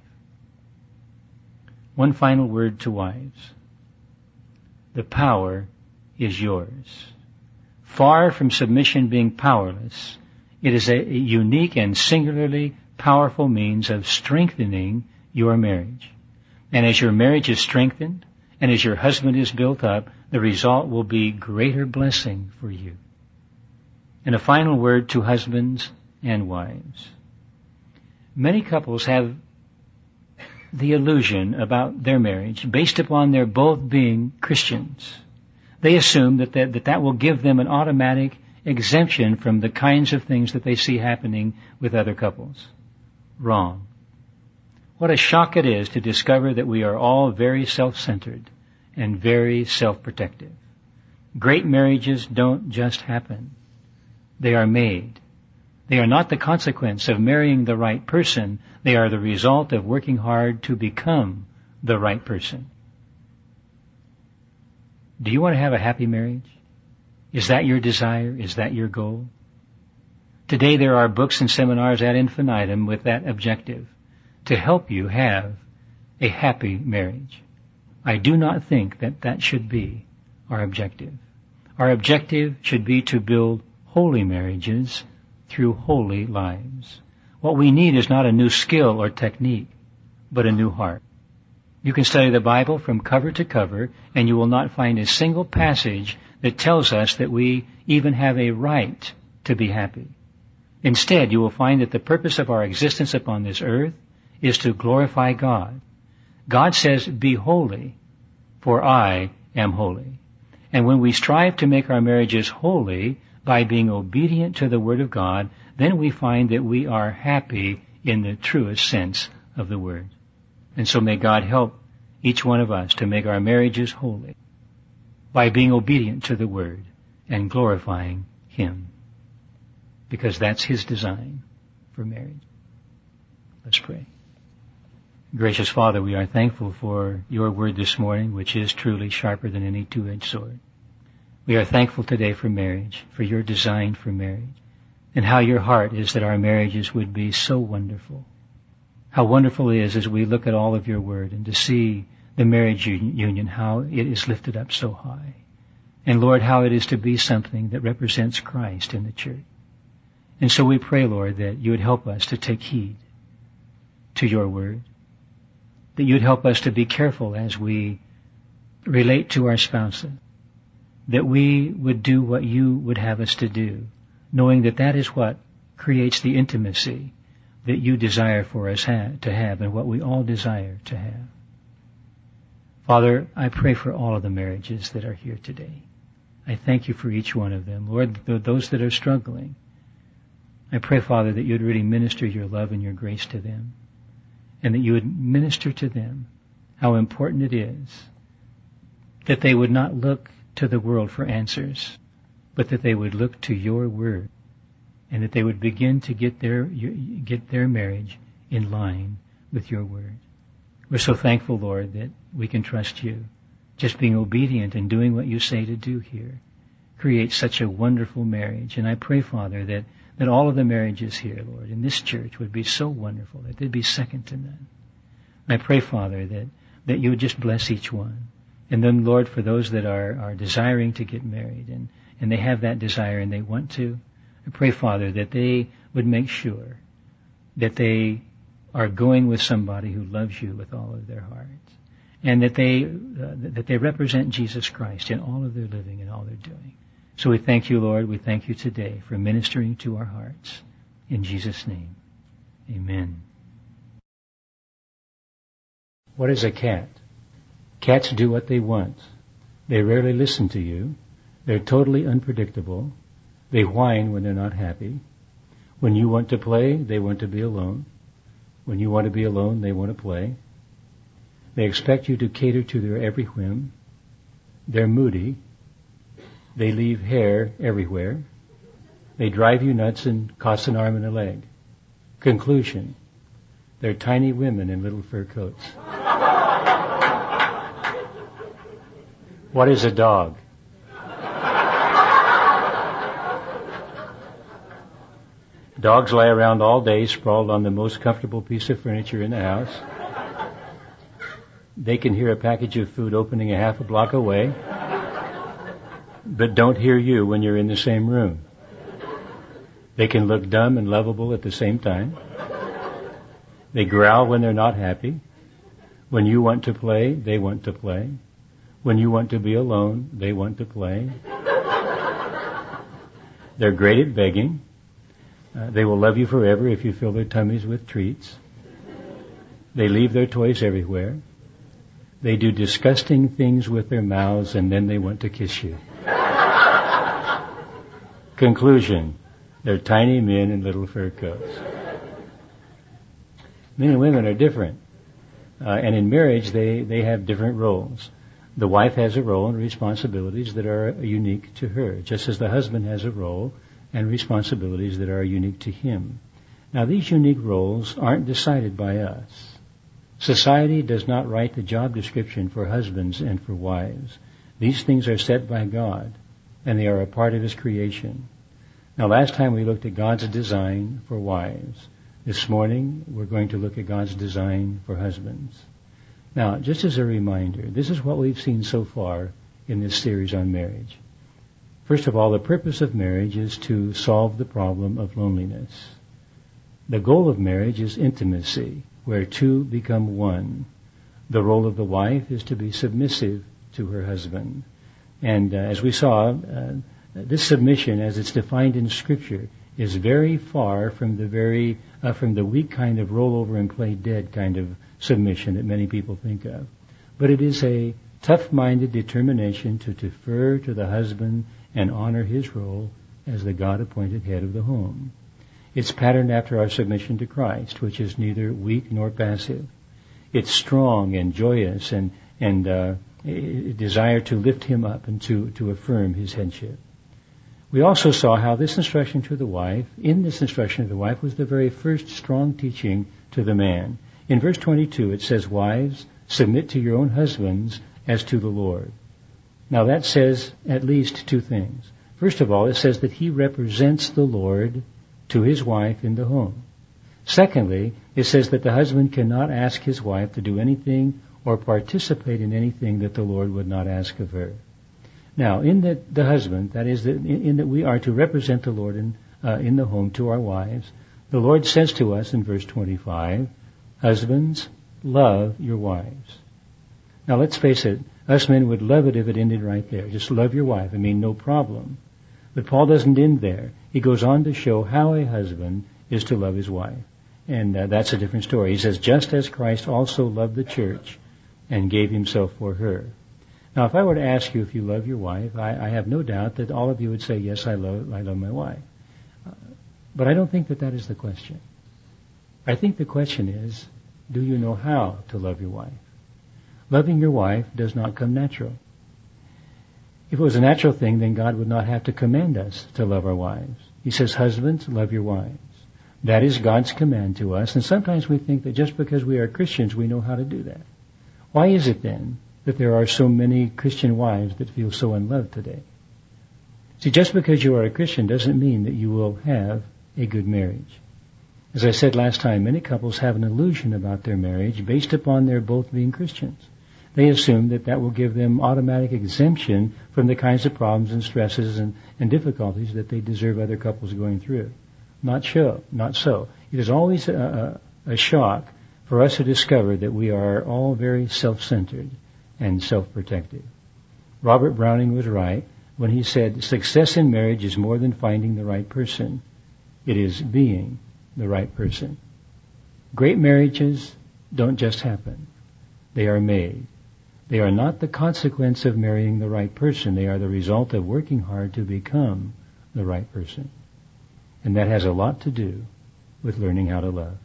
One final word to wives. The power is yours. Far from submission being powerless, it is a unique and singularly powerful means of strengthening your marriage. And as your marriage is strengthened, and as your husband is built up, the result will be greater blessing for you. And a final word to husbands and wives. Many couples have the illusion about their marriage based upon their both being Christians. They assume that that, that that will give them an automatic exemption from the kinds of things that they see happening with other couples. Wrong. What a shock it is to discover that we are all very self-centered and very self-protective. Great marriages don't just happen. They are made. They are not the consequence of marrying the right person. They are the result of working hard to become the right person. Do you want to have a happy marriage? Is that your desire? Is that your goal? Today there are books and seminars ad infinitum with that objective, to help you have a happy marriage. I do not think that that should be our objective. Our objective should be to build holy marriages through holy lives. What we need is not a new skill or technique, but a new heart. You can study the Bible from cover to cover, and you will not find a single passage that tells us that we even have a right to be happy. Instead, you will find that the purpose of our existence upon this earth is to glorify God. God says, "Be holy, for I am holy." And when we strive to make our marriages holy by being obedient to the Word of God, then we find that we are happy in the truest sense of the word. And so may God help each one of us to make our marriages holy by being obedient to the Word and glorifying Him, because that's His design for marriage. Let's pray. Gracious Father, we are thankful for your word this morning, which is truly sharper than any two-edged sword. We are thankful today for marriage, for your design for marriage, and how your heart is that our marriages would be so wonderful. How wonderful it is as we look at all of your word and to see the marriage union, how it is lifted up so high. And Lord, how it is to be something that represents Christ in the church. And so we pray, Lord, that you would help us to take heed to your word, that you'd help us to be careful as we relate to our spouses, that we would do what you would have us to do, knowing that that is what creates the intimacy that you desire for us ha- to have and what we all desire to have. Father, I pray for all of the marriages that are here today. I thank you for each one of them. Lord, those that are struggling, I pray, Father, that you'd really minister your love and your grace to them. and that you would minister to them how important it is that they would not look to the world for answers, but that they would look to your word, and that they would begin to get their get their marriage in line with your word. We're so thankful, Lord, that we can trust you. Just being obedient and doing what you say to do here creates such a wonderful marriage. And I pray, Father, that, that all of the marriages here, Lord, in this church would be so wonderful that they'd be second to none. I pray, Father, that, that you would just bless each one. And then, Lord, for those that are, are desiring to get married and, and they have that desire and they want to, I pray, Father, that they would make sure that they are going with somebody who loves you with all of their hearts, and that they uh, that they represent Jesus Christ in all of their living and all their doing. So we thank you, Lord. We thank you today for ministering to our hearts. In Jesus' name, amen. What is a cat? Cats do what they want. They rarely listen to you. They're totally unpredictable. They whine when they're not happy. When you want to play, they want to be alone. When you want to be alone, they want to play. They expect you to cater to their every whim. They're moody. They leave hair everywhere. They drive you nuts and cost an arm and a leg. Conclusion: they're tiny women in little fur coats. What is a dog? Dogs lie around all day, sprawled on the most comfortable piece of furniture in the house. They can hear a package of food opening a half a block away, but don't hear you when you're in the same room. They can look dumb and lovable at the same time. They growl when they're not happy. When you want to play, they want to play. When you want to be alone, they want to play. They're great at begging. Uh, they will love you forever if you fill their tummies with treats. They leave their toys everywhere. They do disgusting things with their mouths, and then they want to kiss you. Conclusion: they're tiny men in little fur coats. Men and women are different. Uh, and in marriage, they, they have different roles. The wife has a role and responsibilities that are unique to her, just as the husband has a role and responsibilities that are unique to him. Now, these unique roles aren't decided by us. Society does not write the job description for husbands and for wives. These things are set by God, and they are a part of His creation. Now, last time we looked at God's design for wives. This morning, we're going to look at God's design for husbands. Now, just as a reminder, this is what we've seen so far in this series on marriage. First of all, the purpose of marriage is to solve the problem of loneliness. The goal of marriage is intimacy, where two become one. The role of the wife is to be submissive to her husband. And uh, as we saw, uh, this submission, as it's defined in Scripture, is very far from the very uh, from the weak kind of roll over and play dead kind of submission that many people think of. But it is a tough-minded determination to defer to the husband and honor his role as the God-appointed head of the home. It's patterned after our submission to Christ, which is neither weak nor passive. It's strong and joyous and and uh, a desire to lift him up and to, to affirm his headship. We also saw how this instruction to the wife, in this instruction to the wife, was the very first strong teaching to the man. In verse twenty-two, it says, "Wives, submit to your own husbands as to the Lord." Now that says at least two things. First of all, it says that he represents the Lord to his wife in the home. Secondly, it says that the husband cannot ask his wife to do anything or participate in anything that the Lord would not ask of her. Now, in that the husband, that is, that in, in that we are to represent the Lord in, uh, in the home to our wives, the Lord says to us in verse twenty-five, "Husbands, love your wives." Now, let's face it, us men would love it if it ended right there. Just love your wife. I mean, no problem. But Paul doesn't end there. He goes on to show how a husband is to love his wife. And uh, that's a different story. He says, "Just as Christ also loved the church and gave himself for her." Now, if I were to ask you if you love your wife, I, I have no doubt that all of you would say, "Yes, I love, I love my wife." Uh, but I don't think that that is the question. I think the question is, Do you know how to love your wife? Loving your wife does not come natural. If it was a natural thing, then God would not have to command us to love our wives. He says, husbands, love your wives. That is God's command to us, and sometimes we think that just because we are Christians, we know how to do that. Why is it then that there are so many Christian wives that feel so unloved today? See, just because you are a Christian doesn't mean that you will have a good marriage. As I said last time, many couples have an illusion about their marriage based upon their both being Christians. They assume that that will give them automatic exemption from the kinds of problems and stresses and, and difficulties that they deserve other couples going through. Not so. Not so. It is always a, a, a shock for us to discover that we are all very self-centered and self-protective. Robert Browning was right when he said, success in marriage is more than finding the right person. It is being the right person. Great marriages don't just happen. They are made. They are not the consequence of marrying the right person. They are the result of working hard to become the right person. And that has a lot to do with learning how to love.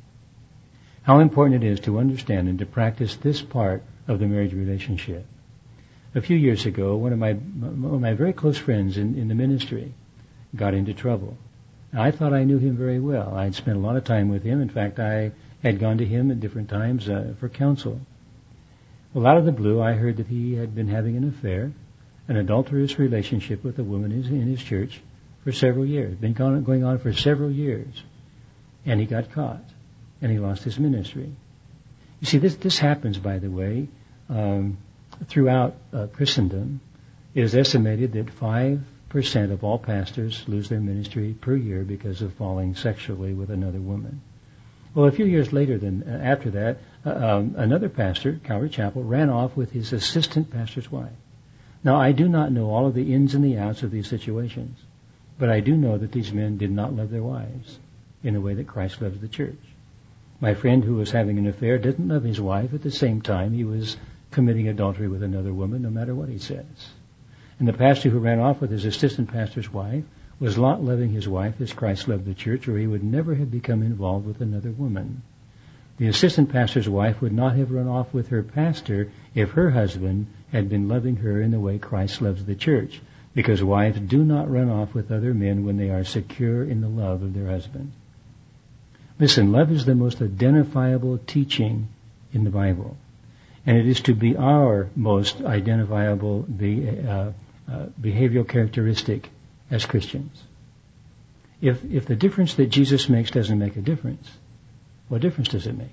How important it is to understand and to practice this part of the marriage relationship. A few years ago, one of my one of my very close friends in, in the ministry got into trouble. I thought I knew him very well. I had spent a lot of time with him. In fact, I had gone to him at different times uh, for counsel. Well, out of the blue, I heard that he had been having an affair, an adulterous relationship with a woman in his church for several years. Been going on for several years. And he got caught. And he lost his ministry. You see, this this happens, by the way, um, throughout uh, Christendom. It is estimated that five percent of all pastors lose their ministry per year because of falling sexually with another woman. Well, a few years later, then uh, after that, uh, um, another pastor, Calvary Chapel, ran off with his assistant pastor's wife. Now, I do not know all of the ins and the outs of these situations, but I do know that these men did not love their wives in the way that Christ loves the church. My friend who was having an affair didn't love his wife. At the same time, he was committing adultery with another woman, no matter what he says. And the pastor who ran off with his assistant pastor's wife was not loving his wife as Christ loved the church, or he would never have become involved with another woman. The assistant pastor's wife would not have run off with her pastor if her husband had been loving her in the way Christ loves the church, because wives do not run off with other men when they are secure in the love of their husband. Listen, love is the most identifiable teaching in the Bible, and it is to be our most identifiable be, uh, uh, behavioral characteristic as Christians. If if the difference that Jesus makes doesn't make a difference, what difference does it make?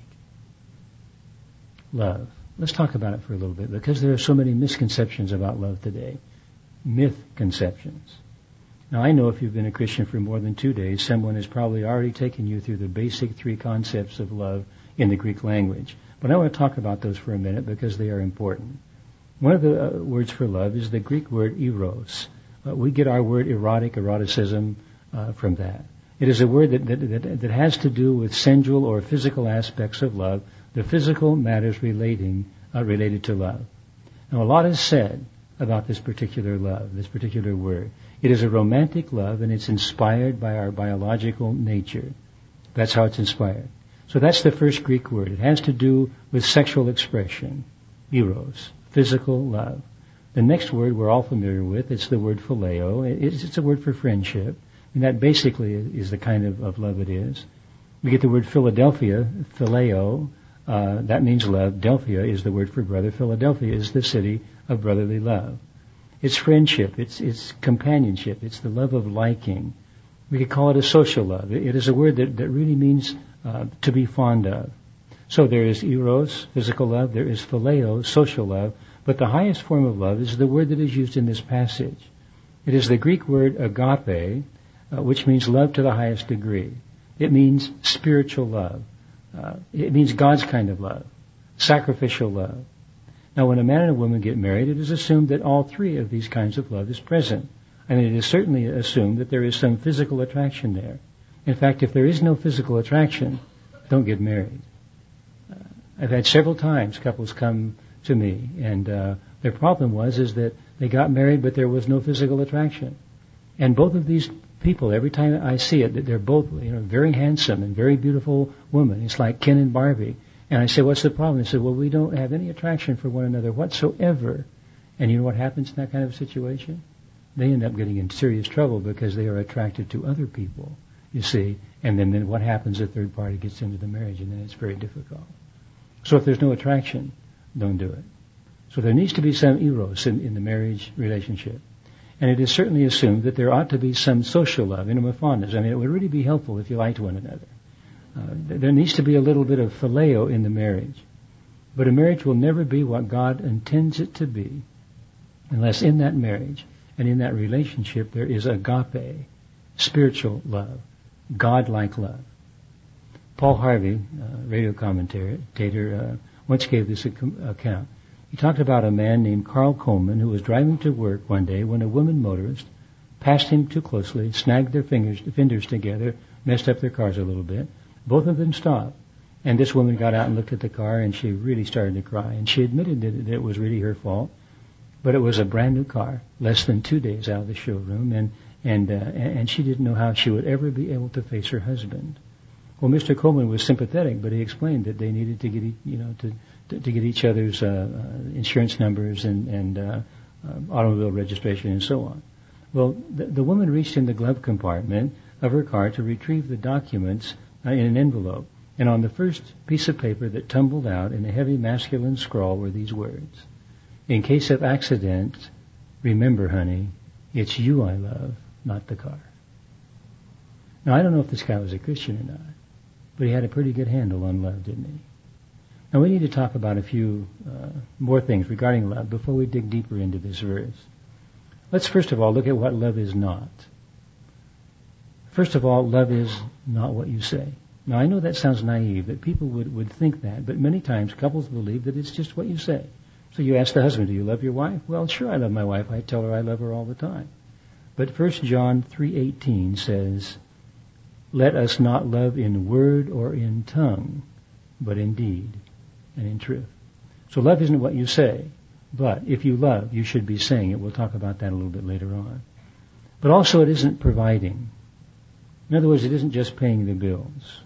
Love. Let's talk about it for a little bit, because there are so many misconceptions about love today. Myth conceptions. Now, I know if you've been a Christian for more than two days, someone has probably already taken you through the basic three concepts of love in the Greek language. But I want to talk about those for a minute because they are important. One of the uh, words for love is the Greek word eros. Uh, we get our word erotic, eroticism uh, from that. It is a word that, that, that, that has to do with sensual or physical aspects of love, the physical matters relating uh, related to love. Now, a lot is said about this particular love, this particular word. It is a romantic love, and it's inspired by our biological nature. That's how it's inspired. So that's the first Greek word. It has to do with sexual expression, eros, physical love. The next word we're all familiar with, it's the word phileo. It's, it's a word for friendship, and that basically is the kind of, of love it is. We get the word Philadelphia, phileo. Uh, that means love. Delphia is the word for brother. Philadelphia is the city of brotherly love. It's friendship. It's it's companionship. It's the love of liking. We could call it a social love. It is a word that, that really means uh, to be fond of. So there is eros, physical love. There is phileo, social love. But the highest form of love is the word that is used in this passage. It is the Greek word agape, uh, which means love to the highest degree. It means spiritual love. Uh, it means God's kind of love, sacrificial love. Now, when a man and a woman get married, it is assumed that all three of these kinds of love is present. I mean, it is certainly assumed that there is some physical attraction there. In fact, if there is no physical attraction, don't get married. Uh, I've had several times couples come to me, and uh, their problem was is that they got married, but there was no physical attraction. And both of these people, every time I see it, that they're both, you know, very handsome and very beautiful women. It's like Ken and Barbie. And I say, what's the problem? They said, well, we don't have any attraction for one another whatsoever. And you know what happens in that kind of situation? They end up getting in serious trouble because they are attracted to other people, you see. And then, then what happens? The third party gets into the marriage, and then it's very difficult. So if there's no attraction, don't do it. So there needs to be some eros in, in the marriage relationship. And it is certainly assumed that there ought to be some social love, intimate fondness. I mean, it would really be helpful if you liked one another. Uh, there needs to be a little bit of phileo in the marriage. But a marriage will never be what God intends it to be unless in that marriage and in that relationship there is agape, spiritual love, God-like love. Paul Harvey, uh, radio commentator, uh, once gave this ac- account. He talked about a man named Carl Coleman who was driving to work one day when a woman motorist passed him too closely, snagged their fingers, fenders together, messed up their cars a little bit. Both of them stopped. And this woman got out and looked at the car, and she really started to cry. And she admitted that it was really her fault. But it was a brand new car, less than two days out of the showroom, and and uh, and she didn't know how she would ever be able to face her husband. Well, Mister Coleman was sympathetic, but he explained that they needed to get, you know, to to, to get each other's uh, uh, insurance numbers and and uh, uh, automobile registration and so on. Well, the, the woman reached in the glove compartment of her car to retrieve the documents uh, in an envelope, and on the first piece of paper that tumbled out in a heavy masculine scrawl were these words: "In case of accident, remember, honey, it's you I love, not the car." Now, I don't know if this guy was a Christian or not, but he had a pretty good handle on love, didn't he? Now, we need to talk about a few uh, more things regarding love before we dig deeper into this verse. Let's first of all look at what love is not. First of all, love is not what you say. Now, I know that sounds naive, that people would, would think that, but many times couples believe that it's just what you say. So you ask the husband, do you love your wife? Well, sure, I love my wife. I tell her I love her all the time. But First John three eighteen says, "Let us not love in word or in tongue, but in deed and in truth." So love isn't what you say, but if you love, you should be saying it. We'll talk about that a little bit later on. But also it isn't providing. In other words, it isn't just paying the bills.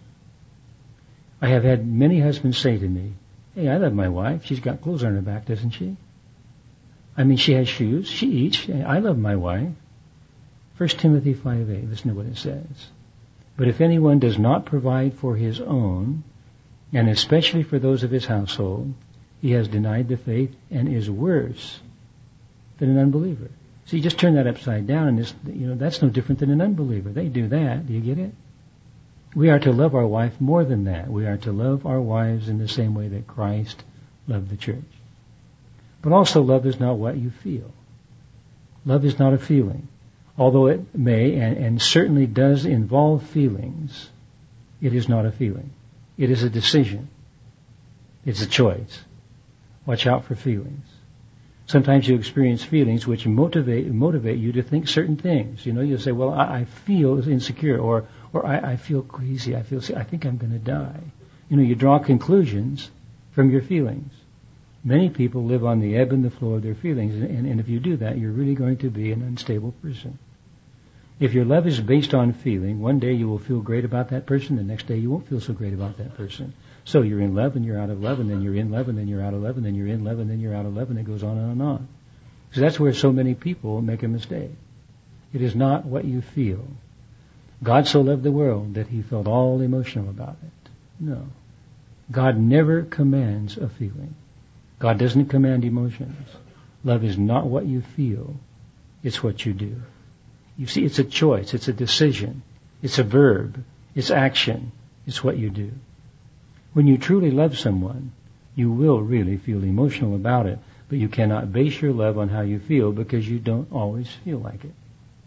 I have had many husbands say to me, "Hey, I love my wife. She's got clothes on her back, doesn't she? I mean, she has shoes. She eats. I love my wife." First Timothy five eight, listen to what it says. "But if anyone does not provide for his own, and especially for those of his household, he has denied the faith and is worse than an unbeliever." So you just turn that upside down, and it's, you know, that's no different than an unbeliever. They do that. Do you get it? We are to love our wife more than that. We are to love our wives in the same way that Christ loved the church. But also, love is not what you feel. Love is not a feeling. Although it may and, and certainly does involve feelings, it is not a feeling. It is a decision. It's a choice. Watch out for feelings. Sometimes you experience feelings which motivate motivate you to think certain things. You know, you'll say, "Well, I, I feel insecure," or or I, I feel crazy. I feel I think I'm going to die. You know, you draw conclusions from your feelings. Many people live on the ebb and the flow of their feelings, and, and if you do that, you're really going to be an unstable person. If your love is based on feeling, one day you will feel great about that person, the next day you won't feel so great about that person. So you're in love and you're out of love, and then you're in love and then you're out of love, and then you're in love and then you're out of love, and it goes on and on. So that's where so many people make a mistake. It is not what you feel. God so loved the world that he felt all emotional about it. No. God never commands a feeling. God doesn't command emotions. Love is not what you feel. It's what you do. You see, it's a choice. It's a decision. It's a verb. It's action. It's what you do. When you truly love someone, you will really feel emotional about it, but you cannot base your love on how you feel because you don't always feel like it.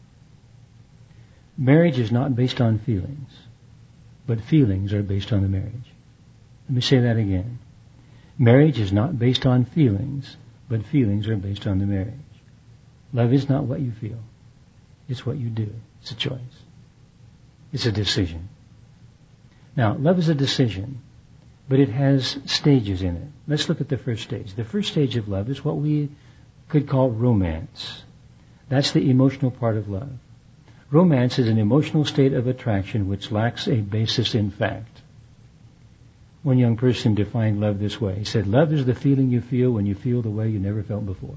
Marriage is not based on feelings, but feelings are based on the marriage. Let me say that again. Marriage is not based on feelings, but feelings are based on the marriage. Love is not what you feel. It's what you do. It's a choice. It's a decision. Now, love is a decision, but it has stages in it. Let's look at the first stage. The first stage of love is what we could call romance. That's the emotional part of love. Romance is an emotional state of attraction which lacks a basis in fact. One young person defined love this way. He said, love is the feeling you feel when you feel the way you never felt before.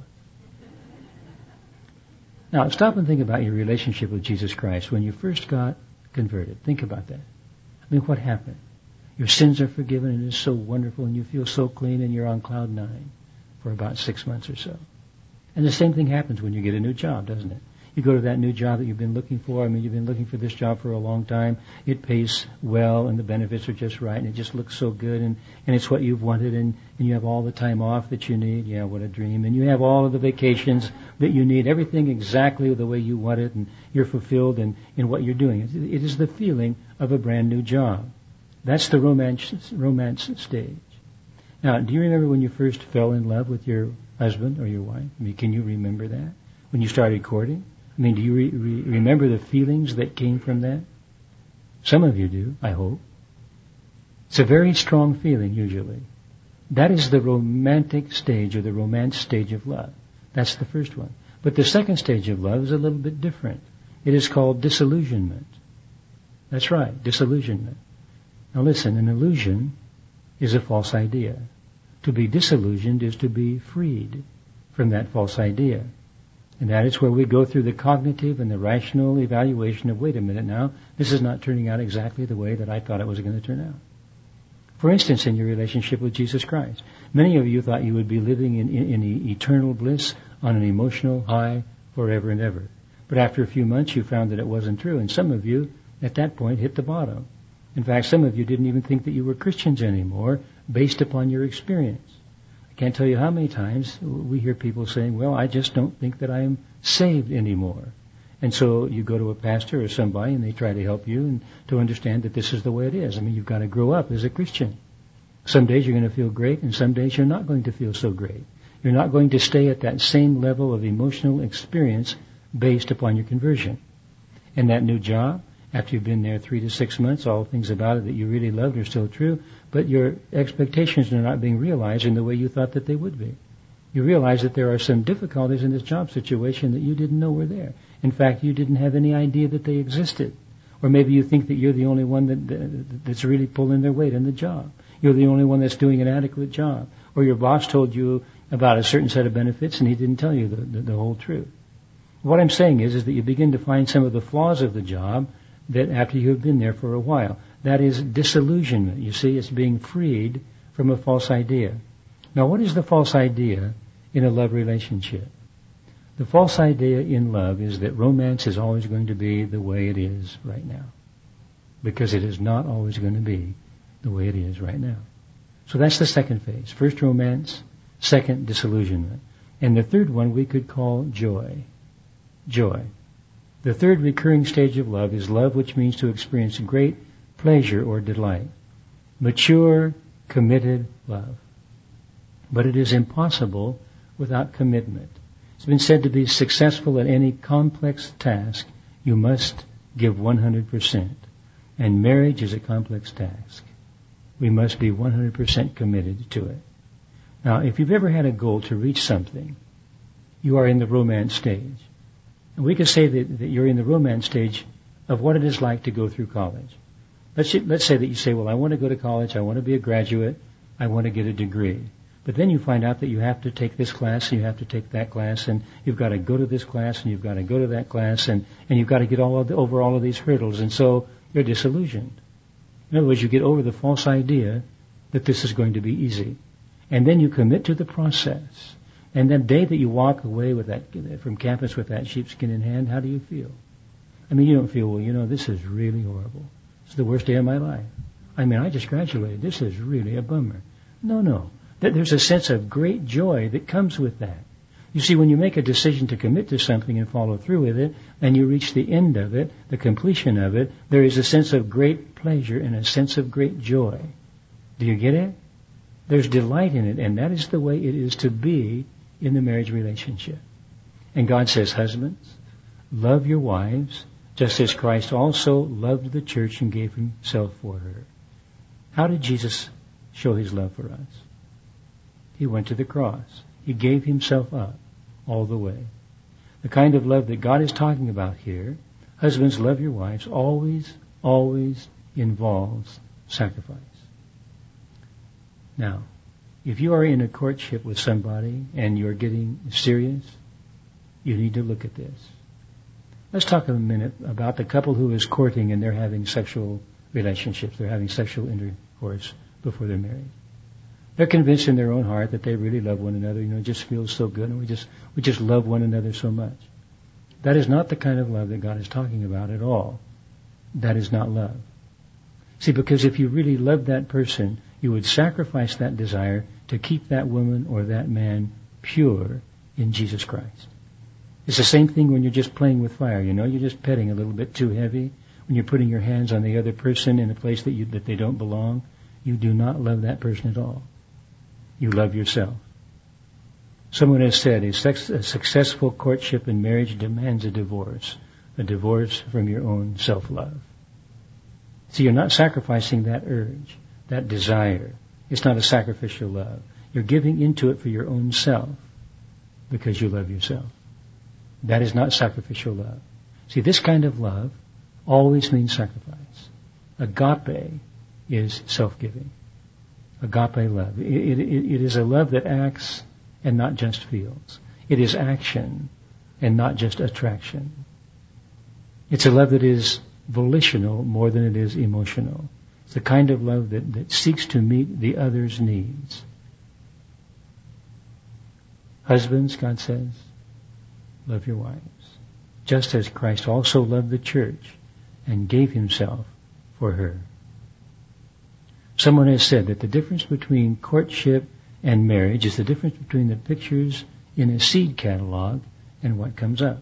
Now, stop and think about your relationship with Jesus Christ when you first got converted. Think about that. I mean, what happened? Your sins are forgiven and it's so wonderful and you feel so clean and you're on cloud nine for about six months or so. And the same thing happens when you get a new job, doesn't it? You go to that new job that you've been looking for. I mean, you've been looking for this job for a long time. It pays well and the benefits are just right and it just looks so good and, and it's what you've wanted and, and you have all the time off that you need. Yeah, what a dream. And you have all of the vacations that you need, everything exactly the way you want it and you're fulfilled in, in what you're doing. It is the feeling of a brand new job. That's the romance, romance stage. Now, do you remember when you first fell in love with your husband or your wife? I mean, can you remember that? When you started courting? I mean, do you re- re- remember the feelings that came from that? Some of you do, I hope. It's a very strong feeling, usually. That is the romantic stage or the romance stage of love. That's the first one. But the second stage of love is a little bit different. It is called disillusionment. That's right, disillusionment. Now listen, an illusion is a false idea. To be disillusioned is to be freed from that false idea. And that is where we go through the cognitive and the rational evaluation of, wait a minute now, this is not turning out exactly the way that I thought it was going to turn out. For instance, in your relationship with Jesus Christ, many of you thought you would be living in, in, in eternal bliss on an emotional high forever and ever. But after a few months, you found that it wasn't true. And some of you, at that point, hit the bottom. In fact, some of you didn't even think that you were Christians anymore based upon your experience. I can't tell you how many times we hear people saying, well, I just don't think that I am saved anymore. And so you go to a pastor or somebody and they try to help you and to understand that this is the way it is. I mean, you've got to grow up as a Christian. Some days you're going to feel great and some days you're not going to feel so great. You're not going to stay at that same level of emotional experience based upon your conversion. And that new job, after you've been there three to six months, all things about it that you really loved are still true, but your expectations are not being realized in the way you thought that they would be. You realize that there are some difficulties in this job situation that you didn't know were there. In fact, you didn't have any idea that they existed. Or maybe you think that you're the only one that, that's really pulling their weight in the job. You're the only one that's doing an adequate job. Or your boss told you about a certain set of benefits and he didn't tell you the, the, the whole truth. What I'm saying is, is that you begin to find some of the flaws of the job that after you have been there for a while. That is disillusionment. You see, it's being freed from a false idea. Now, what is the false idea in a love relationship? The false idea in love is that romance is always going to be the way it is right now. Because it is not always going to be the way it is right now. So that's the second phase. First romance, second disillusionment. And the third one we could call joy. Joy. The third recurring stage of love is love which means to experience great pleasure or delight. Mature, committed love. But it is impossible without commitment. It's been said to be successful at any complex task, you must give one hundred percent. And marriage is a complex task. We must be one hundred percent committed to it. Now, if you've ever had a goal to reach something, you are in the romance stage. And we could say that, that you're in the romance stage of what it is like to go through college. Let's, let's say that you say, well, I want to go to college, I want to be a graduate, I want to get a degree. But then you find out that you have to take this class and you have to take that class and you've got to go to this class and you've got to go to that class and, and you've got to get all of the, over all of these hurdles. And so you're disillusioned. In other words, you get over the false idea that this is going to be easy. And then you commit to the process. And that day that you walk away with that from campus with that sheepskin in hand, how do you feel? I mean, you don't feel, well, you know, this is really horrible. It's the worst day of my life. I mean, I just graduated. This is really a bummer. No, no. There's a sense of great joy that comes with that. You see, when you make a decision to commit to something and follow through with it, and you reach the end of it, the completion of it, there is a sense of great pleasure and a sense of great joy. Do you get it? There's delight in it, and that is the way it is to be in the marriage relationship. And God says, husbands, love your wives, just as Christ also loved the church and gave himself for her. How did Jesus show his love for us? He went to the cross. He gave himself up all the way. The kind of love that God is talking about here, husbands, love your wives, always, always involves sacrifice. Now, if you are in a courtship with somebody and you're getting serious, you need to look at this. Let's talk a minute about the couple who is courting and they're having sexual relationships. They're having sexual intercourse before they're married. They're convinced in their own heart that they really love one another. You know, it just feels so good, and we just we just love one another so much. That is not the kind of love that God is talking about at all. That is not love. See, because if you really loved that person, you would sacrifice that desire to keep that woman or that man pure in Jesus Christ. It's the same thing when you're just playing with fire. You know, you're just petting a little bit too heavy. When you're putting your hands on the other person in a place that you that they don't belong, you do not love that person at all. You love yourself. Someone has said a, sex, a successful courtship and marriage demands a divorce, a divorce from your own self-love. See, you're not sacrificing that urge, that desire. It's not a sacrificial love. You're giving into it for your own self because you love yourself. That is not sacrificial love. See, this kind of love always means sacrifice. Agape is self-giving. Agape love. It, it, it is a love that acts and not just feels. It is action and not just attraction. It's a love that is volitional more than it is emotional. It's the kind of love that, that seeks to meet the other's needs. Husbands, God says, love your wives, just as Christ also loved the church and gave himself for her. Someone has said that the difference between courtship and marriage is the difference between the pictures in a seed catalog and what comes up.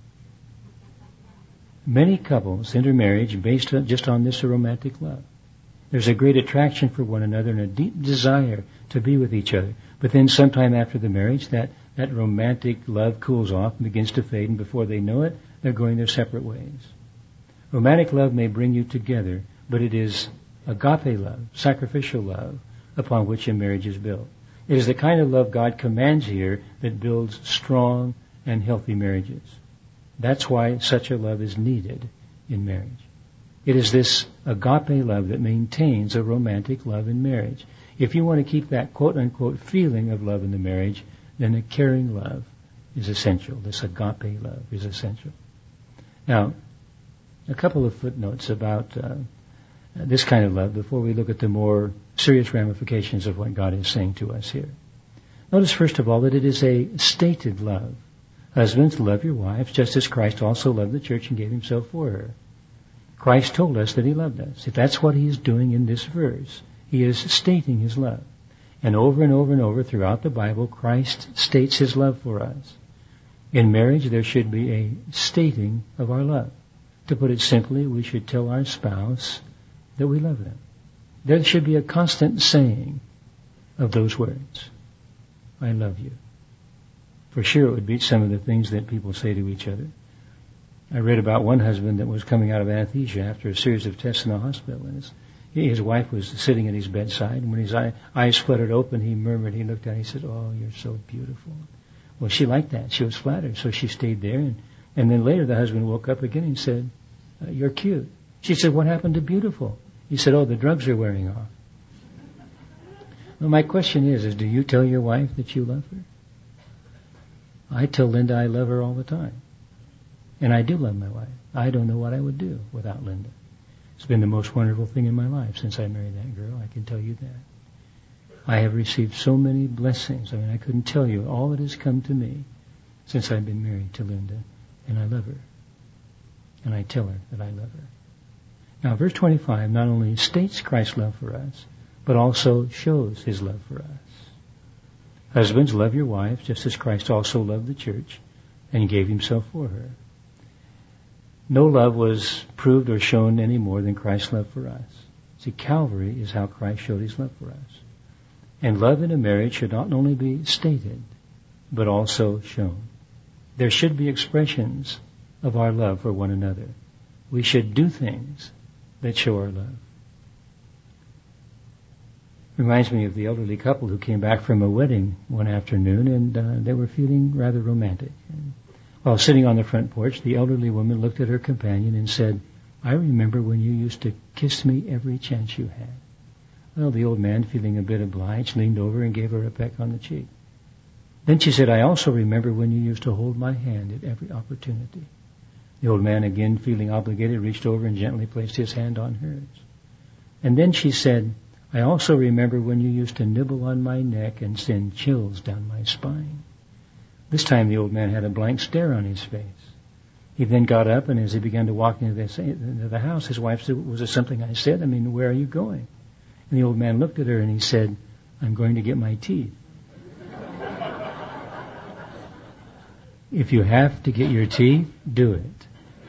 Many couples enter marriage based on, just on this romantic love. There's a great attraction for one another and a deep desire to be with each other. But then sometime after the marriage, that, that romantic love cools off and begins to fade, and before they know it, they're going their separate ways. Romantic love may bring you together, but it is agape love, sacrificial love, upon which a marriage is built. It is the kind of love God commands here that builds strong and healthy marriages. That's why such a love is needed in marriage. It is this agape love that maintains a romantic love in marriage. If you want to keep that quote-unquote feeling of love in the marriage, then a caring love is essential. This agape love is essential. Now, a couple of footnotes about uh, this kind of love before we look at the more serious ramifications of what God is saying to us here. Notice, first of all, that it is a stated love. Husbands, love your wives, just as Christ also loved the church and gave himself for her. Christ told us that he loved us. If that's what he is doing in this verse, he is stating his love. And over and over and over throughout the Bible, Christ states his love for us. In marriage, there should be a stating of our love. To put it simply, we should tell our spouse that we love them. There should be a constant saying of those words. I love you. For sure, it would beat some of the things that people say to each other. I read about one husband that was coming out of anesthesia after a series of tests in the hospital. And his, his wife was sitting at his bedside, and when his eye, eyes fluttered open, he murmured, he looked at her, he said, "Oh, you're so beautiful." Well, she liked that. She was flattered, so she stayed there. And, and then later the husband woke up again and said, "You're cute." She said, "What happened to beautiful?" He said, "Oh, the drugs are wearing off." Well, my question is, is do you tell your wife that you love her? I tell Linda I love her all the time. And I do love my wife. I don't know what I would do without Linda. It's been the most wonderful thing in my life since I married that girl. I can tell you that. I have received so many blessings. I mean, I couldn't tell you all that has come to me since I've been married to Linda. And I love her. And I tell her that I love her. Now, verse twenty-five not only states Christ's love for us, but also shows his love for us. Husbands, love your wives, just as Christ also loved the church and gave himself for her. No love was proved or shown any more than Christ's love for us. See, Calvary is how Christ showed his love for us. And love in a marriage should not only be stated, but also shown. There should be expressions of our love for one another. We should do things that show our love. Reminds me of the elderly couple who came back from a wedding one afternoon, and uh, they were feeling rather romantic. And while sitting on the front porch, the elderly woman looked at her companion and said, "I remember when you used to kiss me every chance you had. Well, the old man, feeling a bit obliged, leaned over and gave her a peck on the cheek. Then she said, I also remember when you used to hold my hand at every opportunity. The old man, again feeling obligated, reached over and gently placed his hand on hers. And then she said, I also remember when you used to nibble on my neck and send chills down my spine. This time the old man had a blank stare on his face. He then got up, and as he began to walk into the, into the house, his wife said, was there something I said? I mean, where are you going? And the old man looked at her and he said, I'm going to get my teeth. If you have to get your teeth, do it.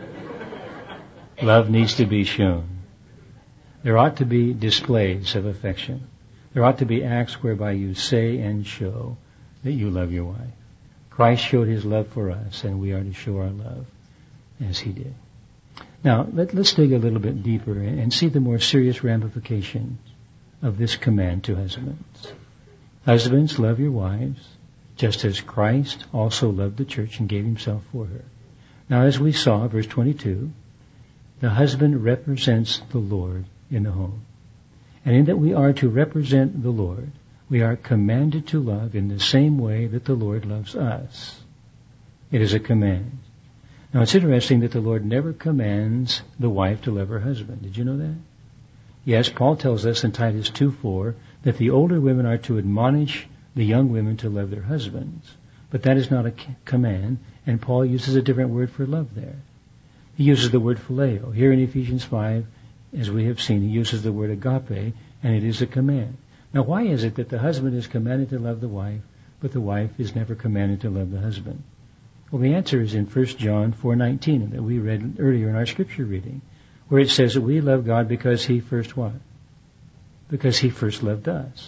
Love needs to be shown. There ought to be displays of affection. There ought to be acts whereby you say and show that you love your wife. Christ showed his love for us, and we are to show our love as he did. Now, let, let's dig a little bit deeper and see the more serious ramifications of this command to husbands. Husbands, love your wives, just as Christ also loved the church and gave himself for her. Now, as we saw, verse twenty-two, the husband represents the Lord in the home. And in that we are to represent the Lord, we are commanded to love in the same way that the Lord loves us. It is a command. Now, it's interesting that the Lord never commands the wife to love her husband. Did you know that? Yes, Paul tells us in Titus two four that the older women are to admonish the young women to love their husbands. But that is not a command, and Paul uses a different word for love there. He uses the word phileo. Here in Ephesians five, as we have seen, he uses the word agape, and it is a command. Now, why is it that the husband is commanded to love the wife, but the wife is never commanded to love the husband? Well, the answer is in First John four nineteen that we read earlier in our scripture reading, where it says that we love God because he first what? Because he first loved us.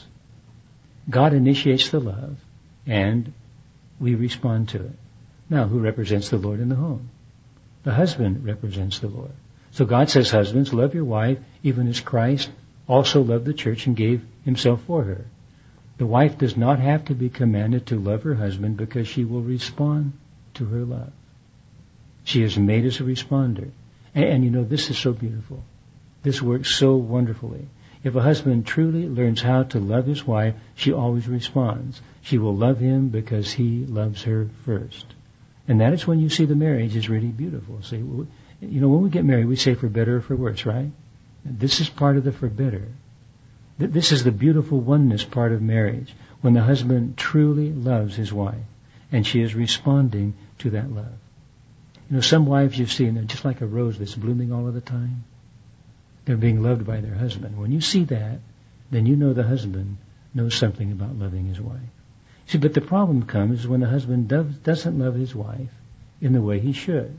God initiates the love, and we respond to it. Now, who represents the Lord in the home? The husband represents the Lord. So God says, husbands, love your wife, even as Christ also loved the church and gave himself for her. The wife does not have to be commanded to love her husband because she will respond to her love. She is made as a responder. And, and you know, this is so beautiful. This works so wonderfully. If a husband truly learns how to love his wife, she always responds. She will love him because he loves her first. And that is when you see the marriage is really beautiful. See, you know, when we get married, we say for better or for worse, right? This is part of the for better. This is the beautiful oneness part of marriage, when the husband truly loves his wife, and she is responding to that love. You know, some wives you see, and they're just like a rose that's blooming all of the time. They're being loved by their husband. When you see that, then you know the husband knows something about loving his wife. See, but the problem comes when the husband does, doesn't love his wife in the way he should.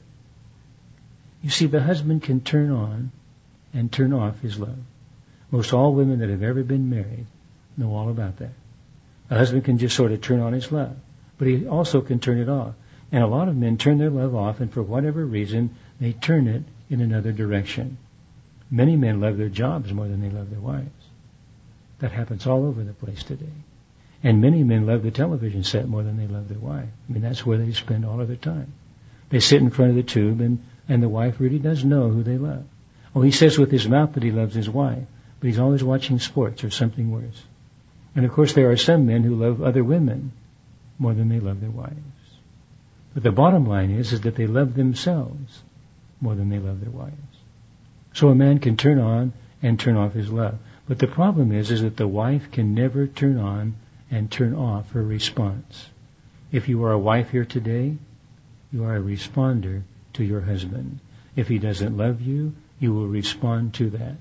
You see, the husband can turn on and turn off his love. Most all women that have ever been married know all about that. A husband can just sort of turn on his love, but he also can turn it off. And a lot of men turn their love off, and for whatever reason, they turn it in another direction. Many men love their jobs more than they love their wives. That happens all over the place today. And many men love the television set more than they love their wife. I mean, that's where they spend all of their time. They sit in front of the tube, and, and the wife really does know who they love. Oh, he says with his mouth that he loves his wife, but he's always watching sports or something worse. And of course, there are some men who love other women more than they love their wives. But the bottom line is, is that they love themselves more than they love their wives. So a man can turn on and turn off his love. But the problem is, is that the wife can never turn on and turn off her response. If you are a wife here today, you are a responder to your husband. If he doesn't love you, you will respond to that.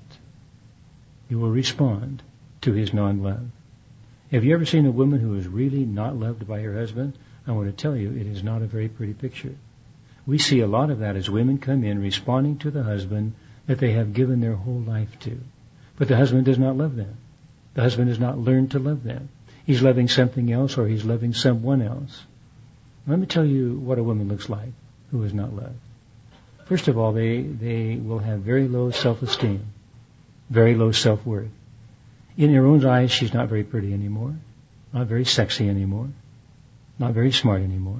You will respond to his non-love. Have you ever seen a woman who is really not loved by her husband? I want to tell you, it is not a very pretty picture. We see a lot of that as women come in responding to the husband that they have given their whole life to. But the husband does not love them. The husband has not learned to love them. He's loving something else, or he's loving someone else. Let me tell you what a woman looks like who is not loved. First of all, they, they will have very low self-esteem, very low self-worth. In her own eyes, she's not very pretty anymore, not very sexy anymore, not very smart anymore,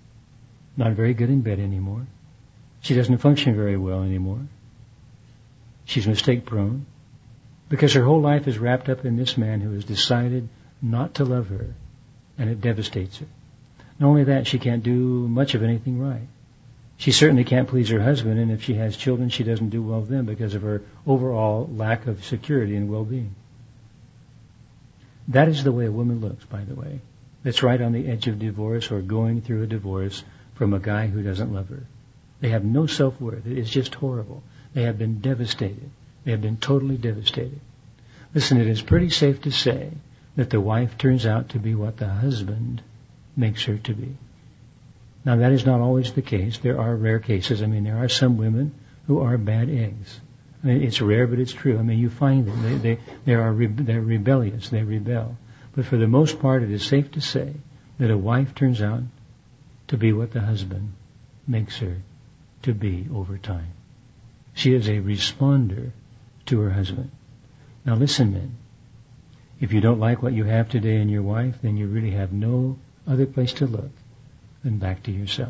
not very good in bed anymore. She doesn't function very well anymore. She's mistake prone. Because her whole life is wrapped up in this man who has decided not to love her, and it devastates her. Not only that, she can't do much of anything right. She certainly can't please her husband, and if she has children, she doesn't do well with them because of her overall lack of security and well-being. That is the way a woman looks, by the way, that's right on the edge of divorce or going through a divorce from a guy who doesn't love her. They have no self-worth. It is just horrible. They have been devastated. They have been totally devastated. Listen, it is pretty safe to say that the wife turns out to be what the husband makes her to be. Now, that is not always the case. There are rare cases. I mean, there are some women who are bad eggs. I mean, it's rare, but it's true. I mean, you find them. They, they, they are re- they're rebellious. They rebel. But for the most part, it is safe to say that a wife turns out to be what the husband makes her to be over time. She is a responder to her husband. Now listen, men. If you don't like what you have today in your wife, then you really have no other place to look than back to yourself.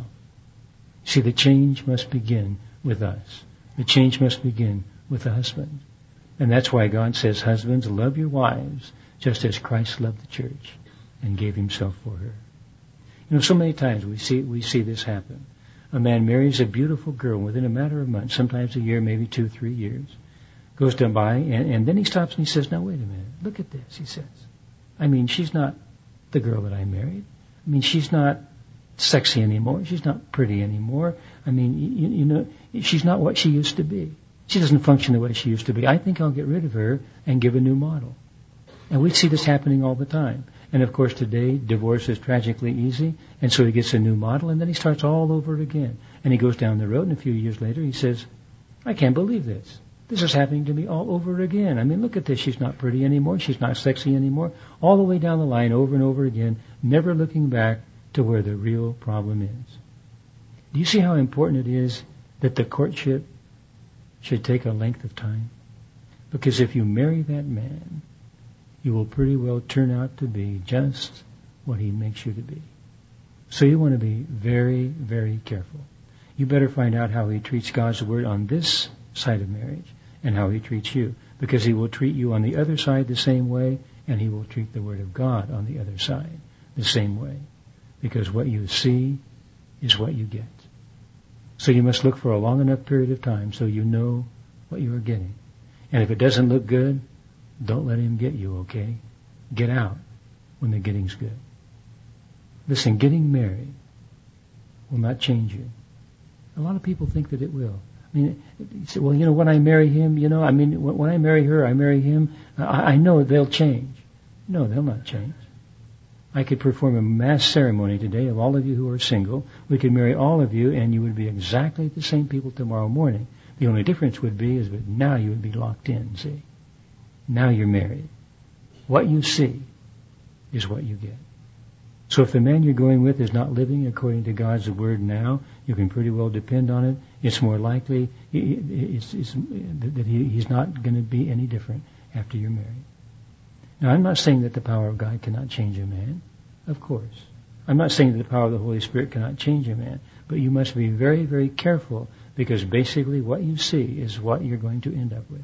See, the change must begin with us. The change must begin with the husband. And that's why God says, husbands, love your wives just as Christ loved the church and gave himself for her. You know, so many times we see we see this happen. A man marries a beautiful girl within a matter of months, sometimes a year, maybe two, three years. Goes down by, and, and then he stops and he says, now wait a minute, look at this, he says. I mean, she's not the girl that I married. I mean, she's not sexy anymore. She's not pretty anymore. I mean, you, you know, she's not what she used to be. She doesn't function the way she used to be. I think I'll get rid of her and give a new model. And we see this happening all the time. And of course today, divorce is tragically easy, and so he gets a new model, and then he starts all over again. And he goes down the road, and a few years later he says, I can't believe this. This is happening to me all over again. I mean, look at this. She's not pretty anymore. She's not sexy anymore. All the way down the line, over and over again, never looking back to where the real problem is. Do you see how important it is that the courtship should take a length of time? Because if you marry that man, you will pretty well turn out to be just what he makes you to be. So you want to be very, very careful. You better find out how he treats God's word on this side of marriage and how he treats you. Because he will treat you on the other side the same way, and he will treat the word of God on the other side the same way. Because what you see is what you get. So you must look for a long enough period of time so you know what you are getting. And if it doesn't look good, don't let him get you, okay? Get out when the getting's good. Listen, getting married will not change you. A lot of people think that it will. I mean, you say, well, you know, when I marry him, you know, I mean, when I marry her, I marry him, I, I know they'll change. No, they'll not change. I could perform a mass ceremony today of all of you who are single. We could marry all of you, and you would be exactly the same people tomorrow morning. The only difference would be is that now you would be locked in, see? Now you're married. What you see is what you get. So if the man you're going with is not living according to God's word now, you can pretty well depend on it. It's more likely it's, it's, that he, he's not going to be any different after you're married. Now, I'm not saying that the power of God cannot change a man. Of course. I'm not saying that the power of the Holy Spirit cannot change a man. But you must be very, very careful, because basically what you see is what you're going to end up with.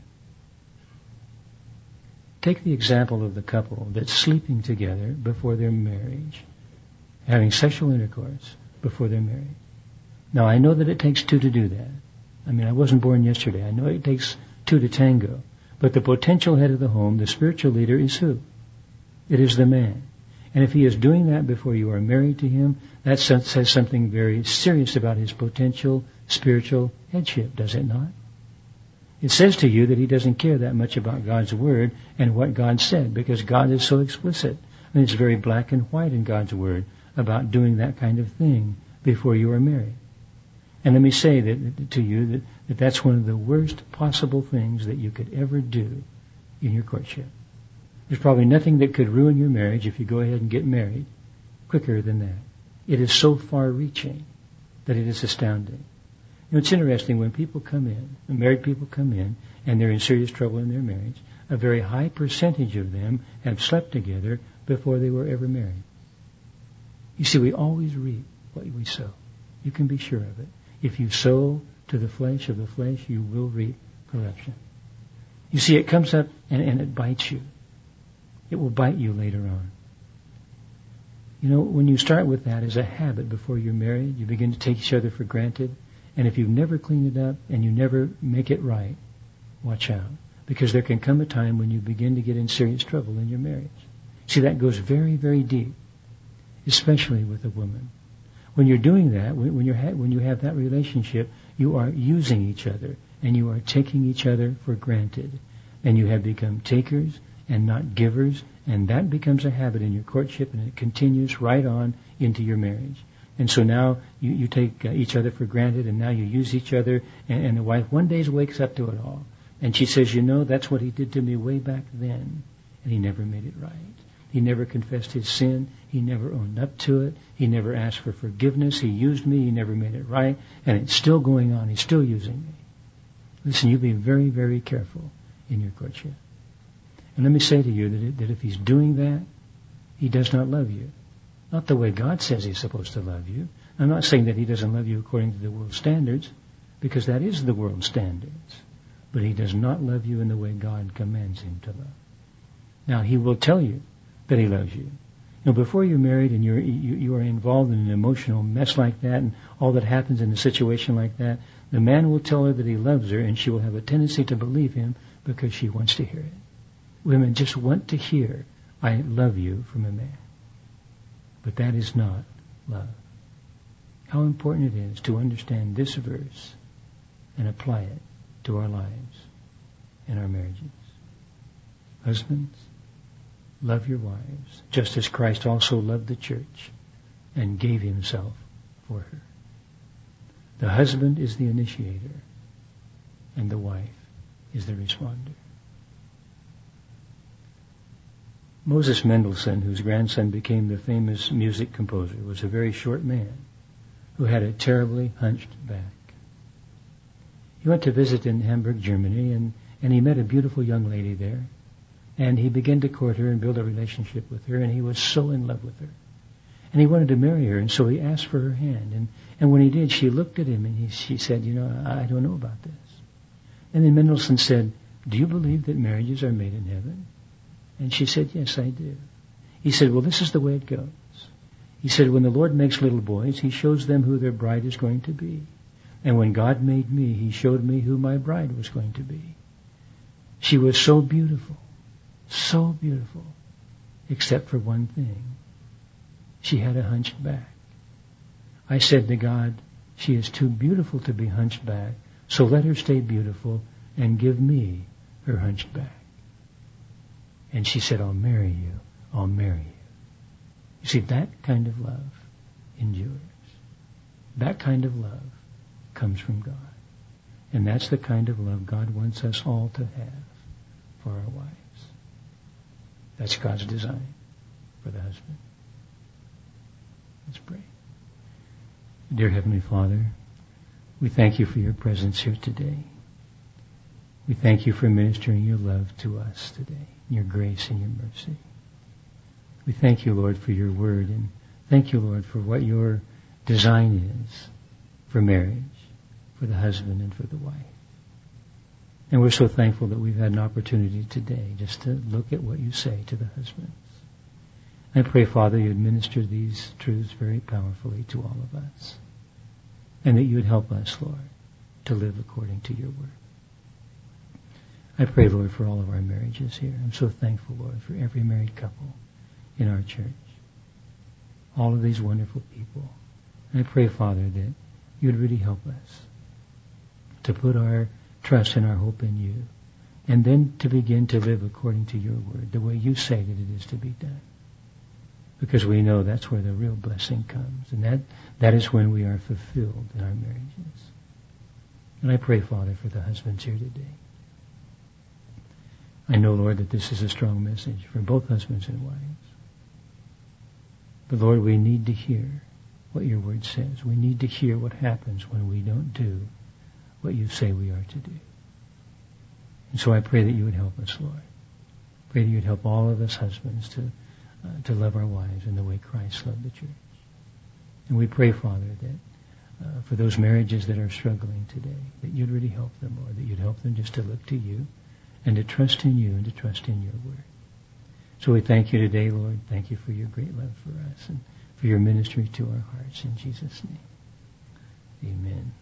Take the example of the couple that's sleeping together before their marriage, having sexual intercourse before they're married. Now, I know that it takes two to do that. I mean, I wasn't born yesterday. I know it takes two to tango. But the potential head of the home, the spiritual leader, is who? It is the man. And if he is doing that before you are married to him, that says something very serious about his potential spiritual headship, does it not? It says to you that he doesn't care that much about God's word and what God said, because God is so explicit. I mean, it's very black and white in God's word about doing that kind of thing before you are married. And let me say that to you that, that that's one of the worst possible things that you could ever do in your courtship. There's probably nothing that could ruin your marriage if you go ahead and get married quicker than that. It is so far-reaching that it is astounding. You know, it's interesting when people come in, when married people come in, and they're in serious trouble in their marriage, a very high percentage of them have slept together before they were ever married. You see, we always reap what we sow. You can be sure of it. If you sow to the flesh of the flesh, you will reap corruption. You see, it comes up and, and it bites you. It will bite you later on. You know, when you start with that as a habit before you're married, you begin to take each other for granted. And if you've never cleaned it up and you never make it right, watch out. Because there can come a time when you begin to get in serious trouble in your marriage. See, that goes very, very deep, especially with a woman. When you're doing that, when, you're ha- when you have that relationship, you are using each other and you are taking each other for granted. And you have become takers and not givers, and that becomes a habit in your courtship, and it continues right on into your marriage. And so now you, you take uh, each other for granted, and now you use each other, and, and the wife one day wakes up to it all. And she says, you know, that's what he did to me way back then, and he never made it right. He never confessed his sin. He never owned up to it. He never asked for forgiveness. He used me. He never made it right, and it's still going on. He's still using me. Listen, you be very, very careful in your courtship. And let me say to you that, it, that if he's doing that, he does not love you. Not the way God says he's supposed to love you. I'm not saying that he doesn't love you according to the world's standards, because that is the world's standards. But he does not love you in the way God commands him to love. Now, he will tell you that he loves you. You know, before you're married and you're, you, you are involved in an emotional mess like that and all that happens in a situation like that, the man will tell her that he loves her, and she will have a tendency to believe him because she wants to hear it. Women just want to hear, I love you, from a man. But that is not love. How important it is to understand this verse and apply it to our lives and our marriages. Husbands, love your wives, just as Christ also loved the church and gave himself for her. The husband is the initiator, and the wife is the responder. Moses Mendelssohn, whose grandson became the famous music composer, was a very short man who had a terribly hunched back. He went to visit in Hamburg, Germany, and, and he met a beautiful young lady there. And he began to court her and build a relationship with her, and he was so in love with her. And he wanted to marry her, and so he asked for her hand. And, and when he did, she looked at him, and he, she said, you know, I, I don't know about this. And then Mendelssohn said, do you believe that marriages are made in heaven? And she said, yes, I do. He said, well, this is the way it goes. He said, when the Lord makes little boys, he shows them who their bride is going to be. And when God made me, he showed me who my bride was going to be. She was so beautiful, so beautiful, except for one thing. She had a hunched back. I said to God, she is too beautiful to be hunched back, so let her stay beautiful and give me her hunched back. And she said, I'll marry you. I'll marry you. You see, that kind of love endures. That kind of love comes from God. And that's the kind of love God wants us all to have for our wives. That's God's design for the husband. Let's pray. Dear Heavenly Father, we thank you for your presence here today. We thank you for ministering your love to us today, your grace and your mercy. We thank you, Lord, for your word, and thank you, Lord, for what your design is for marriage, for the husband and for the wife. And we're so thankful that we've had an opportunity today just to look at what you say to the husbands. I pray, Father, you administer these truths very powerfully to all of us, and that you would help us, Lord, to live according to your word. I pray, Lord, for all of our marriages here. I'm so thankful, Lord, for every married couple in our church, all of these wonderful people. And I pray, Father, that you would really help us to put our trust and our hope in you, and then to begin to live according to your word, the way you say that it is to be done. Because we know that's where the real blessing comes, and that, that is when we are fulfilled in our marriages. And I pray, Father, for the husbands here today. I know, Lord, that this is a strong message for both husbands and wives. But, Lord, we need to hear what your word says. We need to hear what happens when we don't do what you say we are to do. And so I pray that you would help us, Lord. Pray that you would help all of us husbands to uh, to love our wives in the way Christ loved the church. And we pray, Father, that uh, for those marriages that are struggling today, that you'd really help them, Lord, that you'd help them just to look to you and to trust in you and to trust in your word. So we thank you today, Lord. Thank you for your great love for us and for your ministry to our hearts. In Jesus' name, amen.